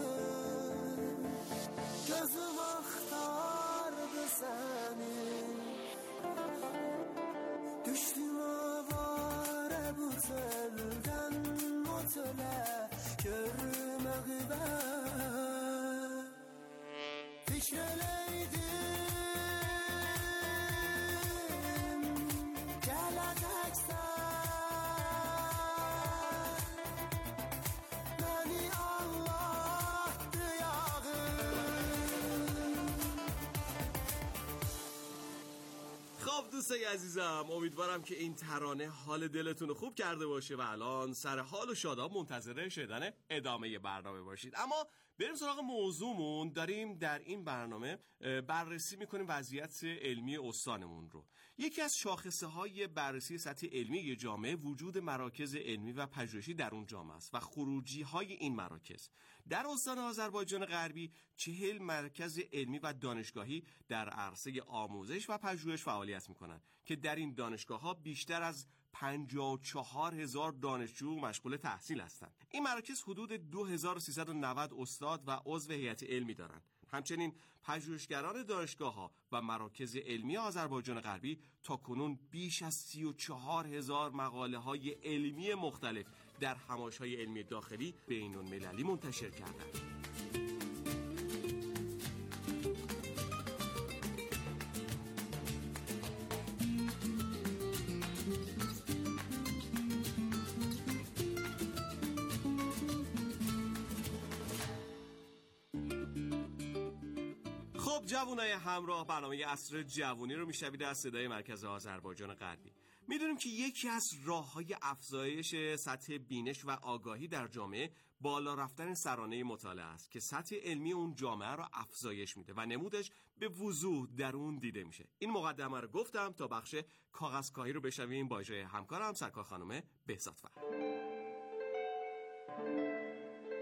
gözüm aktardı seni, düştüm avare bu telden o tele, görmeyi ben fikreleydim, geleceksen beni Allah'tı خب دوستای عزیزم، امیدوارم که این ترانه حال دلتون رو خوب کرده باشه و الان سر حال و شاداب منتظر شدن ادامه برنامه باشید. اما بریم سراغ موضوعمون. داریم در این برنامه بررسی میکنیم وضعیت علمی استانمون رو. یکی از شاخصه های بررسی سطح علمی جامعه وجود مراکز علمی و پژوهشی در اون جامعه است و خروجی های این مراکز. در استان آذربایجان غربی 40 مرکز علمی و دانشگاهی در عرصه آموزش و پژوهش فعالیت میکنند که در این دانشگاه ها بیشتر از 54,000 دانشجو مشغول تحصیل هستند. این مراکز حدود 2390 استاد و عضو هیئت علمی دارند. همچنین پژوهشگران دانشگاه‌ها و مراکز علمی آذربایجان غربی تاکنون بیش از 34,000 مقاله‌های علمی مختلف در حواشی‌های علمی داخلی بین‌المللی منتشر کردند. جوانای همراه، برنامه عصر جوانی رو میشنوید از صدای مرکز آذربایجان غربی. میدونیم که یکی از راه‌های افزایش سطح بینش و آگاهی در جامعه بالا رفتن سرانه مطالعه است که سطح علمی اون جامعه رو افزایش میده و نمودش به وضوح در اون دیده میشه. این مقدمه رو گفتم تا بخش کاغذکاهی رو بشنویم با اجرای همکارم سرکار خانم بهزادفر.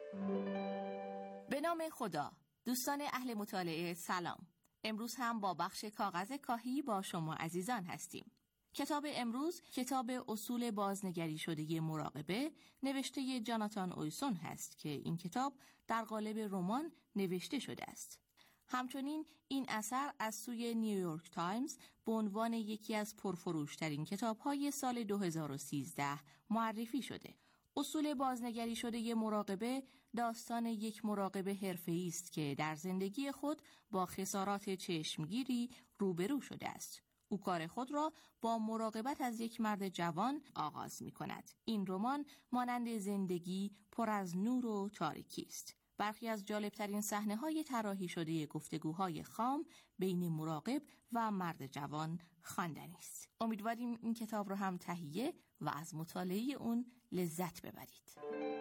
به نام خدا. دوستان اهل مطالعه سلام. امروز هم با بخش کاغذ کاهی با شما عزیزان هستیم. کتاب امروز کتاب اصول بازنگری شده مراقبه نوشته جاناتان اویسون هست که این کتاب در قالب رمان نوشته شده است. همچنین این اثر از سوی نیویورک تایمز به عنوان یکی از پرفروشترین کتاب‌های سال 2013 معرفی شده. اصول بازنگری شده مراقبه داستان یک مراقب حرفه‌ای است که در زندگی خود با خسارات چشمگیری روبرو شده است. او کار خود را با مراقبت از یک مرد جوان آغاز می کند. این رمان مانند زندگی پر از نور و تاریکی است. برخی از جالبترین صحنه‌های طراحی شده گفتگوهای خام بین مراقب و مرد جوان خواندنی است. امیدواریم این کتاب را هم تهیه و از مطالعه اون لذت ببرید.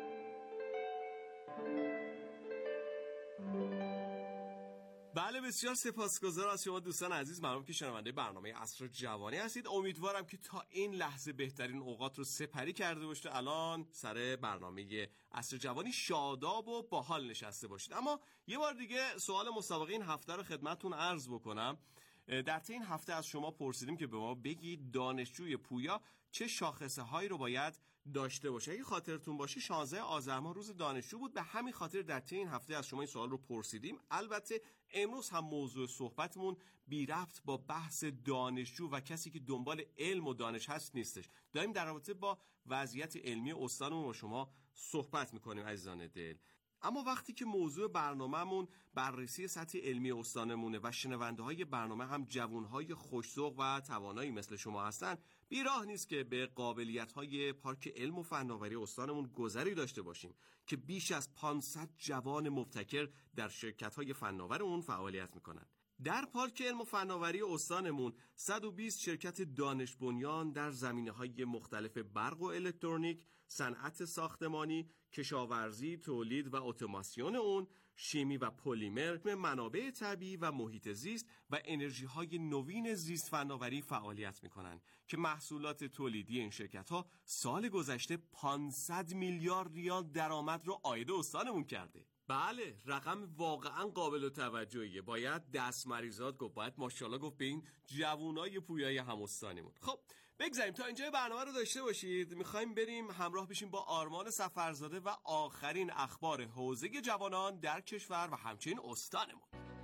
بله، بسیار سپاسگزارم از شما دوستان عزیز. ممنونم که شنونده برنامه عصر جوانی هستید. امیدوارم که تا این لحظه بهترین اوقات رو سپری کرده باشید. الان سر برنامه عصر جوانی شاداب و باحال نشسته باشید. اما یه بار دیگه سوال مسابقه این هفته رو خدمتتون عرض بکنم. در طی این هفته از شما پرسیدیم که به ما بگید دانشجوی پویا چه شاخصه هایی رو باید داشته باشه. اگه خاطرتون باشه 16 آذر ماه روز دانشجو بود. به همین خاطر در طی این هفته از شما این سوال رو پرسیدیم. البته امروز هم موضوع صحبتمون بی ربط با بحث دانشجو و کسی که دنبال علم و دانش هست نیستش. داریم در رابطه با وضعیت علمی استانمون با شما صحبت میکنیم عزیزان دل. اما وقتی که موضوع برنامه‌مون بررسی سطح علمی استانمونه و شنونده های برنامه هم جوانهای خوش‌ذوق و توانایی مثل شما هستن، بیراه نیست که به قابلیت‌های پارک علم و فناوری استانمون گذری داشته باشیم که بیش از 500 جوان مبتکر در شرکت‌های فناور اون فعالیت میکنن. در پارک علم و فناوری استانمون 120 شرکت دانش بنیان در زمینه‌های مختلف برق و الکترونیک، صنعت ساختمانی، کشاورزی، تولید و اتوماسیون اون، شیمی و پلیمر، منابع طبیعی و محیط زیست و انرژی‌های نوین زیست فناوری فعالیت می‌کنند که محصولات تولیدی این شرکت‌ها سال گذشته 500 میلیارد ریال درآمد رو عاید استانمون کرده. بله، رقم واقعا قابل توجهیه. باید دست مریضات گفت، باید ماشاءالله گفت به این جوونای پویای همستانیمون. خب بگذاریم تا اینجای برنامه رو داشته باشید. میخوایم بریم همراه بشیم با آرمان سفرزاده و آخرین اخبار حوزه جوانان در کشور و همچنین استانمون.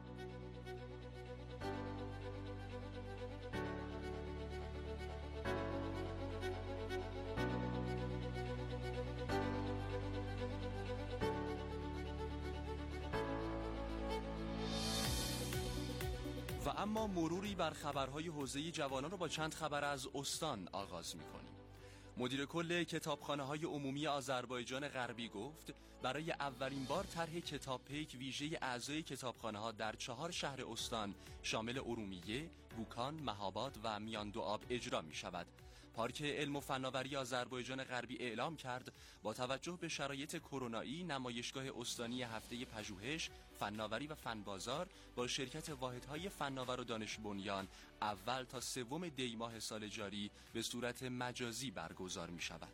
و اما مروری بر خبرهای حوزه جوانان رو با چند خبر از استان آغاز می‌کنیم. مدیر کل کتابخانه‌های عمومی آذربایجان غربی گفت برای اولین بار طرح کتاب پیک ویژه اعضای کتابخانه‌ها در 4 شهر استان شامل ارومیه، بوکان، مهاباد و میان دو آب اجرا می‌شود. پارک علم و فناوری آذربایجان غربی اعلام کرد با توجه به شرایط کرونایی نمایشگاه استانی هفته پژوهش، فناوری و فنبازار با شرکت واحدهای فناور و دانش بنیان اول تا 3 دی ماه سال جاری به صورت مجازی برگزار می شود.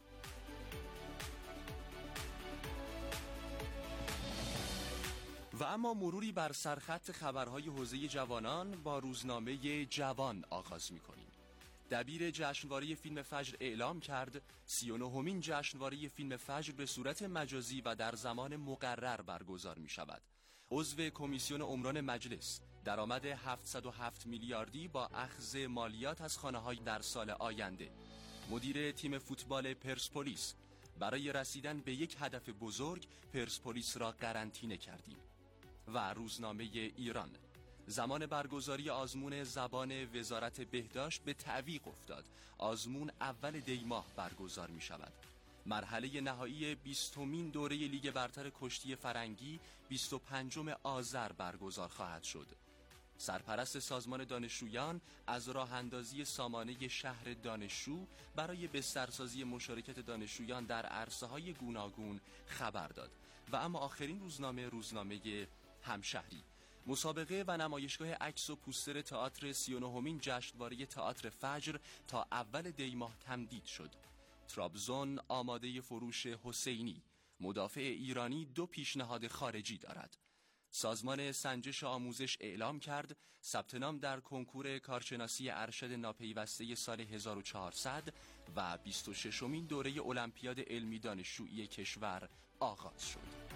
و اما مروری بر سرخط خبرهای حوزه جوانان با روزنامه جوان آغاز می کنیم. دبیر جشنواره فیلم فجر اعلام کرد 39مین جشنواره فیلم فجر به صورت مجازی و در زمان مقرر برگزار می شود. عضو کمیسیون عمران مجلس درآمد 707 میلیاردی با اخذ مالیات از خانه‌های در سال آینده. مدیر تیم فوتبال پرسپولیس برای رسیدن به یک هدف بزرگ پرسپولیس را قرنطینه کردیم. و روزنامه ایران زمان برگزاری آزمون زبان وزارت بهداشت به تعویق افتاد. آزمون اول دی ماه برگزار می شود. مرحله نهایی 20مین دوره لیگ برتر کشتی فرنگی 25 آذر برگزار خواهد شد. سرپرست سازمان دانشجویان از راه اندازی سامانه شهر دانشجو برای بسترسازی مشارکت دانشجویان در عرصه‌های گوناگون خبر داد. و اما آخرین روزنامه همشهری مسابقه و نمایشگاه عکس و پوستر تئاتر 39مین جشنواره تئاتر فجر تا اول دی ماه تمدید شد. ترابزون آماده فروش حسینی مدافع ایرانی 2 پیشنهاد خارجی دارد. سازمان سنجش آموزش اعلام کرد ثبت نام در کنکور کارشناسی ارشد ناپیوسته سال 1400 و 26مین دوره المپیاد علمی دانشجویی کشور آغاز شد.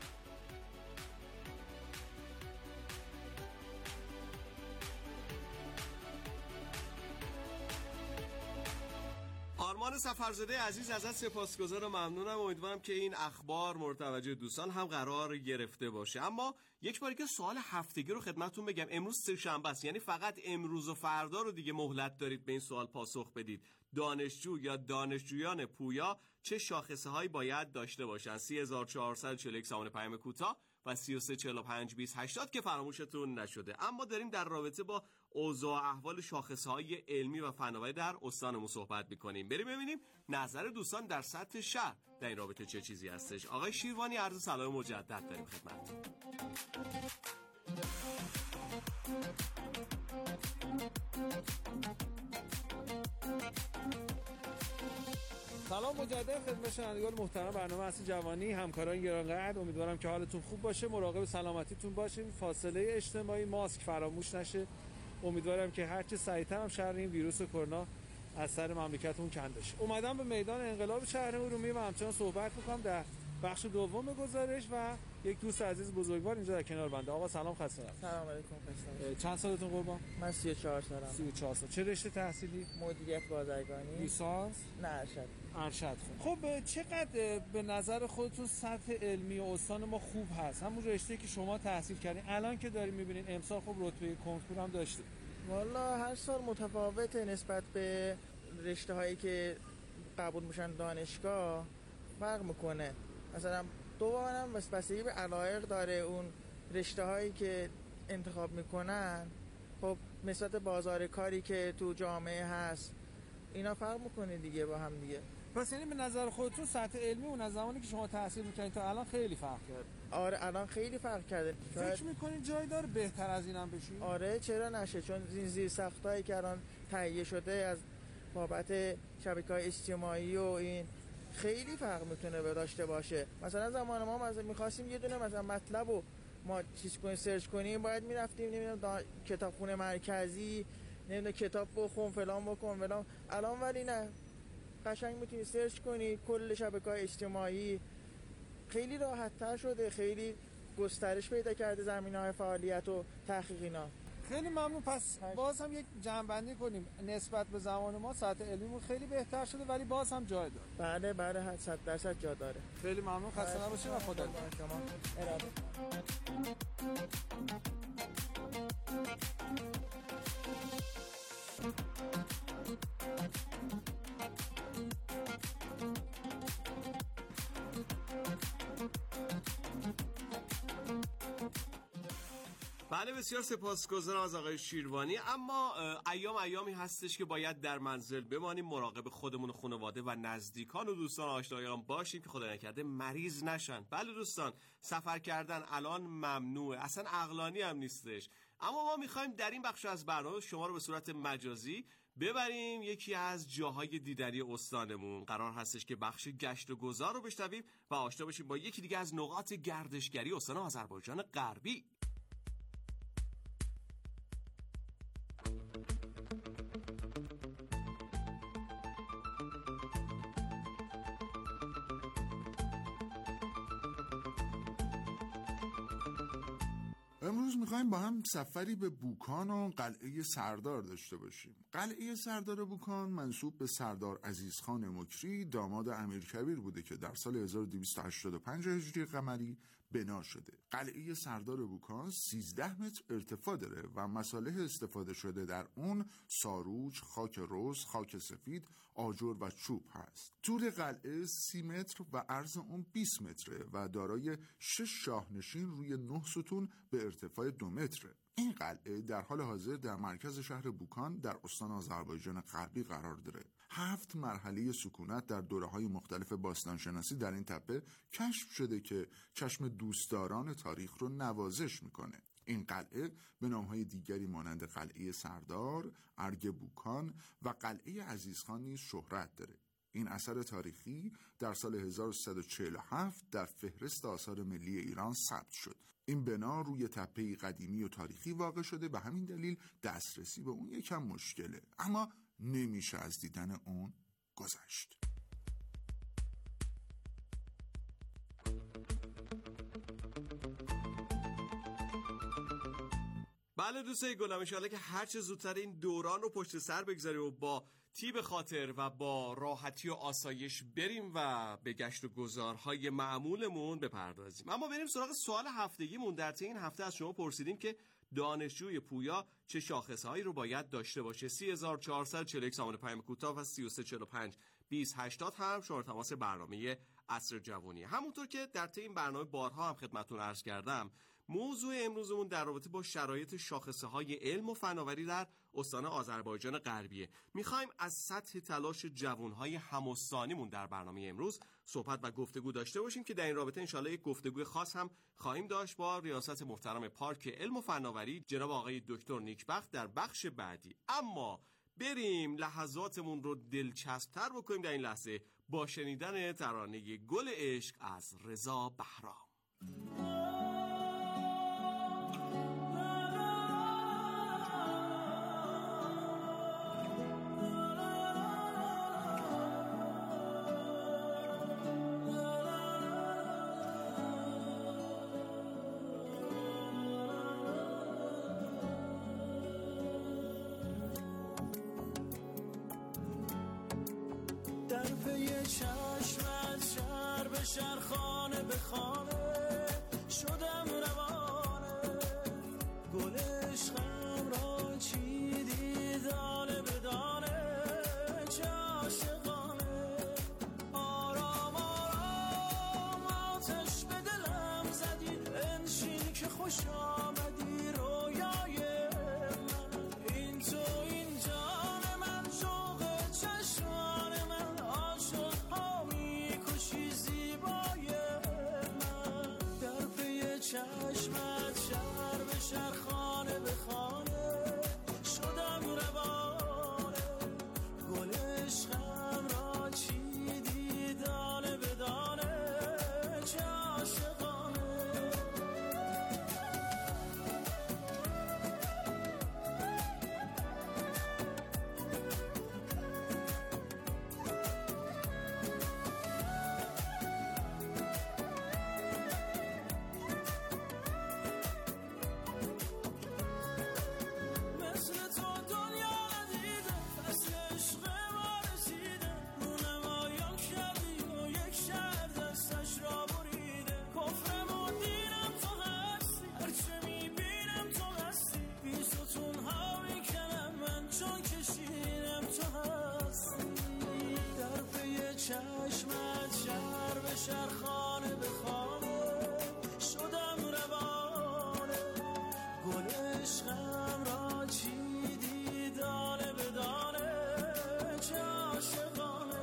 آرمان سفرزاده عزیز ازت سپاسگزار و ممنونم. امیدوارم که این اخبار مورد توجه دوستان هم قرار گرفته باشه. اما یک بار که سوال هفتگی رو خدمتتون بگم. امروز سه‌شنبه است، یعنی فقط امروز و فردا رو دیگه مهلت دارید به این سوال پاسخ بدید. دانشجو یا دانشجویان پویا چه شاخصه هایی باید داشته باشن؟ 3441 زمان پیام کوتاه و 33452080 که فراموشتون نشده. اما داریم در رابطه با اوضاع و احوال شاخصه‌های علمی و فناوری در استانمون صحبت می‌کنیم. بریم ببینیم نظر دوستان در سطح شهر در این رابطه چه چیزی هستش. آقای شیروانی عرض سلام مجدد داریم خدمتتون. سلام مجدد خدمت شنوندگان محترم برنامه اصل جوانی، همکاران گرانقدر. امیدوارم که حالتون خوب باشه، مراقب سلامتیتون باشین، فاصله اجتماعی، ماسک فراموش نشه. امیدوارم که هرچه سریعتر هم شر این ویروس کرونا از سر مملکتمون کنده شه. اومدم به میدان انقلاب شهر ارومیه و همچنان صحبت می‌کنم در بخش دوم گزارش و یک دوست عزیز بزرگوار اینجا در کنار بنده. آقا سلام، خسته نباشید. سلام علیکم. چند سالتون قربان؟ من 34 سالم. 34 سال. چه رشته تحصیلی؟ مدیریت بازرگانی. لیسانس؟ نه ارشد. ارشد. خب چقدر به نظر خودتون سطح علمی استان ما خوب هست؟ همون رشته که شما تحصیل کردین الان که دارین می‌بینین امسال خب رتبه کنکور هم داشتید. والا هر سال متفاوته نسبت به رشته‌هایی که قبول میشن دانشگاه فرق میکنه. مثلا دوبارم بستگی به علایق داره اون رشته‌هایی که انتخاب میکنن. خب نسبت بازار کاری که تو جامعه هست اینا فرق میکنه دیگه با هم دیگه. پس یعنی به نظر خودتون سطح علمی اون از زمانی که شما تحصیل میکنید تا الان خیلی فرق کرده؟ آره الان خیلی فرق کرده. فکر میکنید جای داره بهتر از اینم بشین؟ آره چرا نشه، چون این زیرساختایی که الان تهیه شده از بابت شبکه‌های اجتماعی و این خیلی فرق میتونه داشته باشه. مثلا زمان ما می‌خواستیم یه دونه مثلا مطلب رو ما چیز کنیم سرچ کنیم باید میرفتیم نمیدونم کتابخونه مرکزی نمیدونم کتاب بخون فلان بکن فلان. الان ولی نه، قشنگ میتونی سرچ کنی کل شبکه‌های اجتماعی خیلی راحت‌تر شده، خیلی گسترش پیدا کرده زمینه‌های فعالیت و تحقیق اینا. خیلی ممنون. پس باز هم یک جمع‌بندی کنیم نسبت به زمان ما سطح علمیمون خیلی بهتر شده ولی باز هم جای داره. بله 100% جا داره. خیلی ممنون، خسته نباشید و خدا شما ارائه. بله بسیار سپاسگزارم از آقای شیروانی. اما ایامی هستش که باید در منزل بمانیم، مراقب خودمون و خانواده و نزدیکان و دوستان و آشنایان باشیم که خدا نکرده مریض نشن. بله دوستان، سفر کردن الان ممنوعه، اصلا عقلانی هم نیستش. اما ما میخوایم در این بخش از برنامه شما رو به صورت مجازی ببریم یکی از جاهای دیدنی استانمون. قرار هستش که بخش گشت و گذار رو بشنویم و آشنا بشیم با یکی دیگه از نقاط گردشگری استان آذربایجان غربی. امروز میخوایم با هم سفری به بوکان و قلعه سردار داشته باشیم. قلعه سردار بوکان منسوب به سردار عزیزخان مکری داماد امیرکبیر بوده که در سال 1285 هجری قمری بنا شده. قلعه سردار بوکان 13 متر ارتفاع داره و مصالح استفاده شده در اون ساروج، خاک رز، خاک سفید، آجر و چوب هست. طول قلعه 30 متر و عرض اون 20 متره و دارای 6 شاهنشین روی 9 ستون به ارتفاع 2 متره. این قلعه در حال حاضر در مرکز شهر بوکان در استان آذربایجان غربی قرار داره. 7 مرحله سکونت در دوره‌های مختلف باستانشناسی در این تپه کشف شده که چشم دوستداران تاریخ رو نوازش میکنه. این قلعه به نام‌های دیگری مانند قلعه سردار، ارگ بوکان و قلعه عزیزخان نیز شهرت داره. این اثر تاریخی در سال 1347 در فهرست آثار ملی ایران ثبت شد. این بنا روی تپه‌ای قدیمی و تاریخی واقع شده، به همین دلیل دسترسی به اون یکم مشکله، اما نمیشه از دیدن اون گذشت. بله دوستای گلم، انشالله که هر چه زودتر این دوران رو پشت سر بگذاریم و با طیب خاطر و با راحتی و آسایش بریم و به گشت و گذارهای معمولمون بپردازیم. اما بریم سراغ سوال هفتگیمون. در طی این هفته از شما پرسیدیم که دانشجوی پویا چه شاخصهایی رو باید داشته باشه. 3441 سامان پیام کوتاه و 3345 2080 هم شماره تماس برنامه عصر جوانی. همونطور که در طی این برنامه بارها هم خدمتتون عرض کردم، موضوع امروزمون در رابطه با شرایط شاخصه‌های علم و فناوری در استان آذربایجان غربیه. میخوایم از سطح تلاش جوانهای هم‌استانیمون در برنامه امروز صحبت و گفتگو داشته باشیم که در این رابطه انشالله یک گفتگوی خاص هم خواهیم داشت با ریاست محترم پارک علم و فناوری جناب آقای دکتر نیکبخت در بخش بعدی. اما بریم لحظاتمون رو دلچسب‌تر بکنیم در این لحظه با شنیدن ترانه گل عشق از رضا بهرام. شرخانه به خانه شدم روانه، گل عشقم را چیدی دانه به دانه، چه عاشقانه. آرام آرام آتش به دلم زدی، انشین که خوش آمدی رویای من. این تو این جان من، شوق چشمان من، عاشق ها میکشی زیبای من. در پی چشمت شهر به شهر خانه به خانه شدم روانه، گل عشقم را چیدی دانه به دانه، چه عاشقانه. مثل تو دنیا ندیده، فصل عشق ما رسیده، رونمایان کردی و یک شهر دستش را بریده. کفرم و دینم تو هستی، هرچه میبینم تو هستی، بی ستون ها میکنم من چون کشیدم تو هستی. در پی چشمت شهر به شهر خانه به خانه شدم روانه، گل عشقم را چیدی دانه به دانه، چه عاشقانه.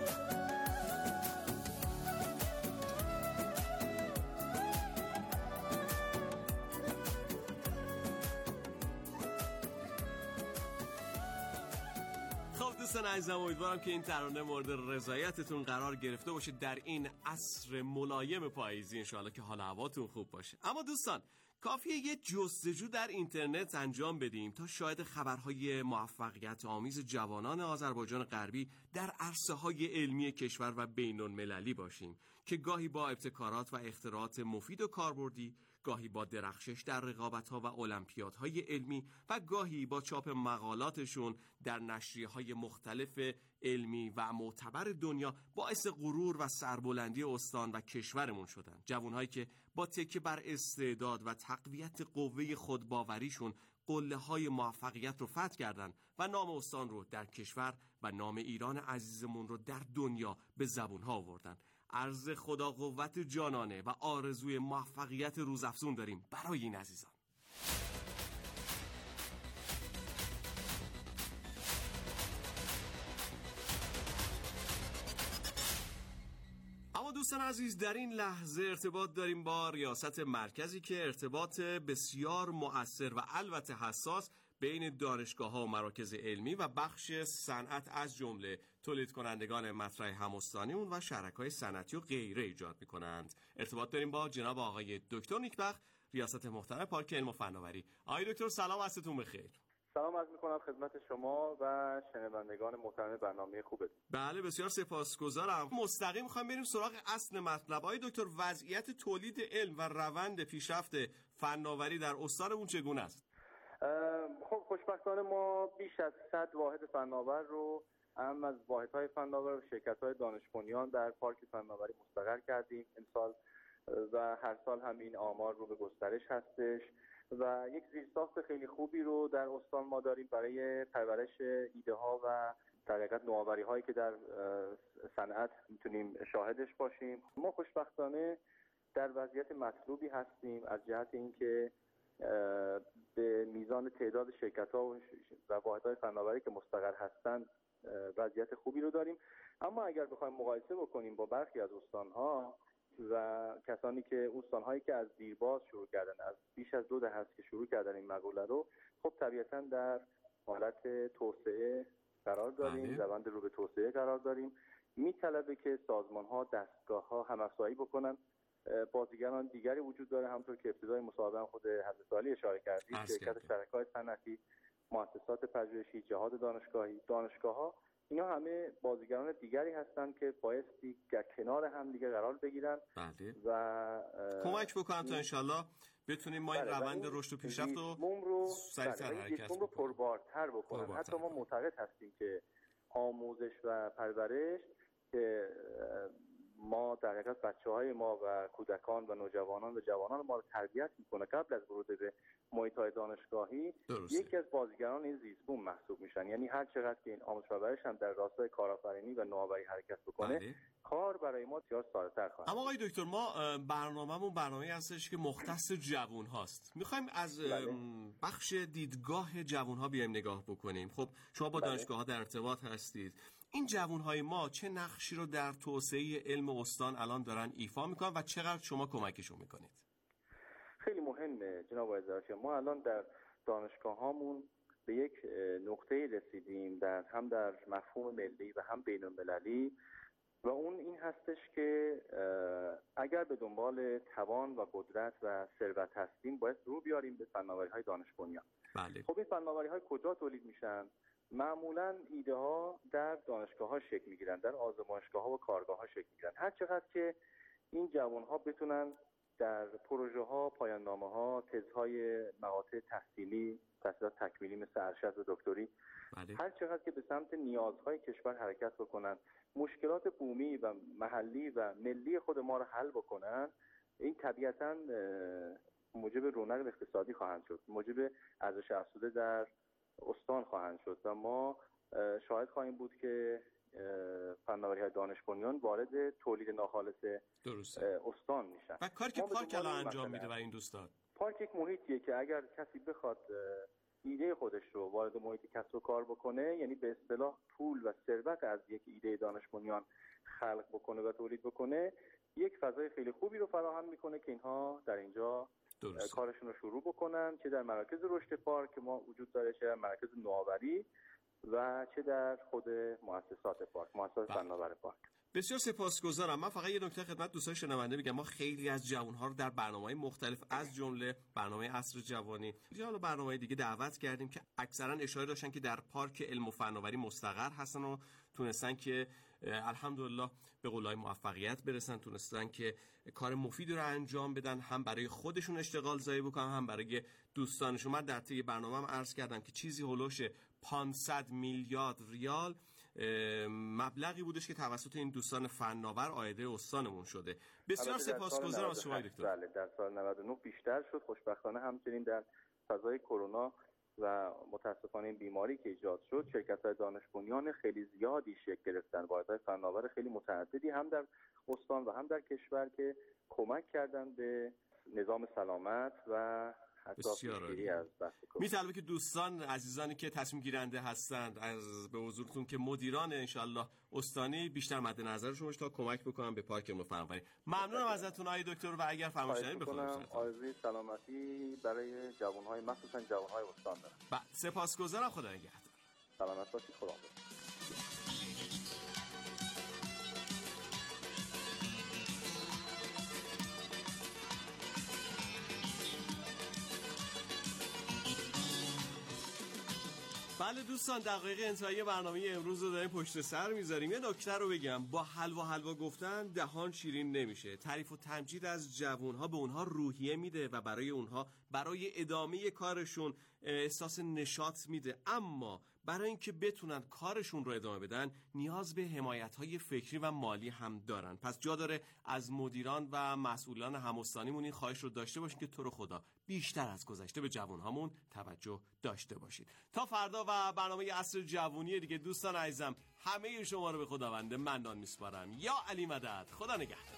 خب دوستان عزیزم، امیدوارم که این ترانه مورد رضایتتون قرار گرفته باشه در این عصر ملایم پاییزی، انشاءالله که حال هواتون خوب باشه. اما دوستان، کافیه یه جستجو در اینترنت انجام بدیم تا شاهد خبرهای موفقیت آمیز جوانان آذربایجان غربی در عرصه‌های علمی کشور و بین‌المللی باشیم که گاهی با ابتکارات و اختراعات مفید و کاربردی، گاهی با درخشش در رقابت‌ها و المپیادهای علمی و گاهی با چاپ مقالاتشون در نشریه‌های مختلف علمی و معتبر دنیا باعث غرور و سربلندی استان و کشورمون شدن. جوانهایی که با تکیه بر استعداد و تقویت قوه خودباوریشون قله‌های موفقیت رو فتح کردن و نام استان رو در کشور و نام ایران عزیزمون رو در دنیا به زبون‌ها آوردن. عرض خدا قوت جانانه و آرزوی موفقیت روزافزون داریم برای این عزیزان. اما دوستان عزیز، در این لحظه ارتباط داریم با ریاست مرکزی که ارتباط بسیار مؤثر و البته حساس بین دانشگاه‌ها و مراکز علمی و بخش صنعت از جمله تولید کنندگان مطرح هم‌استانیمون و شرکای صنعتی و غیره ایجاد می‌کنند. ارتباط داریم با جناب آقای دکتر نیکبخت، ریاست محترم پارک علم و فناوری. آقای دکتر سلام، عصرتون بخیر. سلام عرض می‌کنم خدمت شما و شنوندگان محترم برنامه خوبتون. بله بسیار سپاسگزارم. مستقیم می‌خوایم بریم سراغ اصل مطلب. آقای دکتر، وضعیت تولید علم و روند پیشرفت فناوری در استانمون چگونه است؟ خب خوشبختانه ما بیش از 100 واحد فناور رو هم از واحدهای فناور و شرکت‌های دانش بنیان در پارک فناوری مستقر کردیم امسال و هر سال هم این آمار رو به گسترش هستش و یک زیرساخت خیلی خوبی رو در استان ما داریم برای پرورش ایده ها و در حقیقت نوآوری هایی که در صنعت میتونیم شاهدش باشیم. ما خوشبختانه در وضعیت مطلوبی هستیم از جهت اینکه به میزان تعداد شرکت‌ها و واحدهای فناوری که مستقر هستند وضعیت خوبی رو داریم. اما اگر بخوایم مقایسه بکنیم با برخی از استان‌ها و کسانی که استان‌هایی که از دیرباز شروع کردن، از بیش از 2 دهه است که شروع کردن این مقوله رو، خب طبیعتاً در حالت توسعه قرار داریم، روند رو به توسعه قرار داریم. می‌طلبه که سازمان‌ها، دستگاه‌ها هم‌افزایی بکنن. بازیگران دیگری وجود داره، همونطور که ابتدای مصاحبه هم خود حضرت عالی اشاره کردید، شرکت شرکای صنعتی، مؤسسات پژوهشی، جهاد دانشگاهی، دانشگاه‌ها، اینا همه بازیگران دیگری هستند که بایستی در کنار هم دیگه قرار بگیرن و کمک بکنن تا انشالله بتونیم ما این روند رشد و پیشرفت رو سریع‌تر حرکت رو پربارتر بکنن. حتی ما معتقد هستیم که آموزش و پرورش که ما در حقیقت بچه‌های ما و کودکان و نوجوانان و جوانان ما رو تربیت میکنه قبل از ورود به محیط‌های دانشگاهی، یکی از بازیگران این زیستبوم محسوب میشن. یعنی هر چقدر که این آموزش و پرورش هم در راستای کارآفرینی و نوآوری حرکت بکنه، کار برای ما بسیار ساده‌تر خواهد. اما آقای دکتر، ما برنامه‌مون برنامه‌ای هستش که مختص جوان هاست. می‌خوایم از بخش دیدگاه جوان‌ها بیایم نگاه بکنیم. خب شما با دانشگاه‌ها در ارتباط هستید. این جوان‌های ما چه نقشی رو در توسعه علم استان الان دارن ایفا میکنن و چقدر شما کمکشون میکنید؟ خیلی مهمه جناب آقای ظریفی. ما الان در دانشگاه‌هامون به یک نقطه‌ای رسیدیم هم در مفهوم ملی و هم بین‌المللی و اون این هستش که اگر به دنبال توان و قدرت و ثروت هستیم باید رو بیاریم به فناوری‌های دانش بنیان. خب این فناوری‌های کجا تولید میشن؟ معمولا ایده ها در دانشگاه ها شکل میگیرن، در آزمایشگاه ها و کارگاه ها شکل میگیرن. هر چقدر که این جوان ها بتونن در پروژه ها، پایان نامه ها، تزهای مقاطع تحصیلی، تحصیلات تکمیلی مثل ارشد و دکتری، هر چقدر که به سمت نیازهای کشور حرکت بکنن، مشکلات بومی و محلی و ملی خود ما رو حل بکنن، این طبیعتاً موجب رونق اقتصادی خواهند شد، موجب ارزش افزوده در استان خواهند شد و ما شاهد خواهیم بود که فناوری‌های دانش بنیان وارد تولید ناخالص استان میشن. و کاری که پارک الان انجام میده برای این دوستان، پارک یک محیطیه که اگر کسی بخواد ایده خودش رو وارد محیط کسب و کار بکنه، یعنی به اصطلاح پول و ثروت از یک ایده دانش بنیان خلق بکنه و تولید بکنه، یک فضای خیلی خوبی رو فراهم میکنه که اینها در اینجا کارشون رو شروع بکنن، چه در مراکز رشد پارک که ما وجود داره، چه در مراکز نوآوری و چه در خود مؤسسات پارک، مؤسسات فناور پارک. بسیار سپاسگزارم. من فقط یه نکته خدمت دوستان شنونده میگم، ما خیلی از جوان‌ها رو در برنامه‌های مختلف از جمله برنامه عصر جوانی یا برنامه‌های دیگه دعوت کردیم که اکثرا اشاره داشتن که در پارک علم و فناوری مستقر هستن و تونستن که الحمدلله به قولای موفقیت برسن، تونستن که کار مفیدی رو انجام بدن، هم برای خودشون اشتغال زایی بکنن، هم برای دوستانشون. من در طی برنامه‌ام عرض کردم که چیزی هولوش 500 میلیارد ریال مبلغی بودش که توسط این دوستان فناور عایده استانمون شده. بسیار سپاسگزارم از شما دکتر. بله، در سال 99 بیشتر شد. خوشبختانه همچنین در فضای کرونا و متاسفانه این بیماری که ایجاد شد، شرکت‌های دانش بنیان خیلی زیادی شکل گرفتن، واحدهای فناور خیلی متعددی هم در استان و هم در کشور که کمک کردن به نظام سلامت و اطراف شیری از بحث کوه. میطلبه که دوستان عزیزانی که تصمیم گیرنده هستند از به حضورتون که مدیران انشالله استانی بیشتر مد نظرشون باشه تا کمک بکنن به پارک امروز فراوانی. ممنونم ازتون آقای دکتر و اگر فرمایش دارین بفرمایید. آرزوی سلامتی برای جوان‌های مخصوصا جوان‌های استان دارم. سپاسگزارم. خدا نگهدار. سلامت باشید. خدا نگهدار. بله دوستان، دقایق انتهایی برنامه امروز رو داریم پشت سر میذاریم. یه نکته رو بگم، با حلوا گفتن دهان شیرین نمیشه. تعریف و تمجید از جوانها به اونها روحیه میده و برای اونها برای ادامه کارشون احساس نشاط میده، اما برای اینکه بتونن کارشون رو ادامه بدن نیاز به حمایت‌های فکری و مالی هم دارن. پس جا داره از مدیران و مسئولان هم‌استانیمون این خواهش رو داشته باشین که تو رو خدا بیشتر از گذشته به جوانهامون توجه داشته باشید. تا فردا و برنامه عصر جوونی دیگه دوستان عزیزم، همه شما رو به خداوند منان میسپارم. یا علی مدد. خدا نگهدار.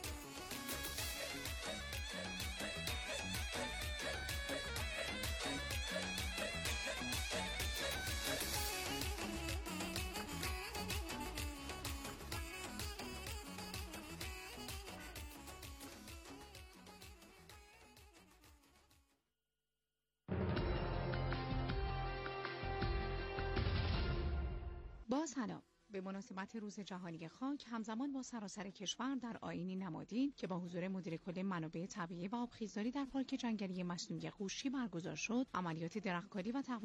با سلام. به مناسبت روز جهانی خاک همزمان با سراسر کشور در آیینی نمادین که با حضور مدیر کل منابع طبیعی و آبخیزداری در پارک جنگلی مصنوعی قوشی برگزار شد، عملیات درختکاری و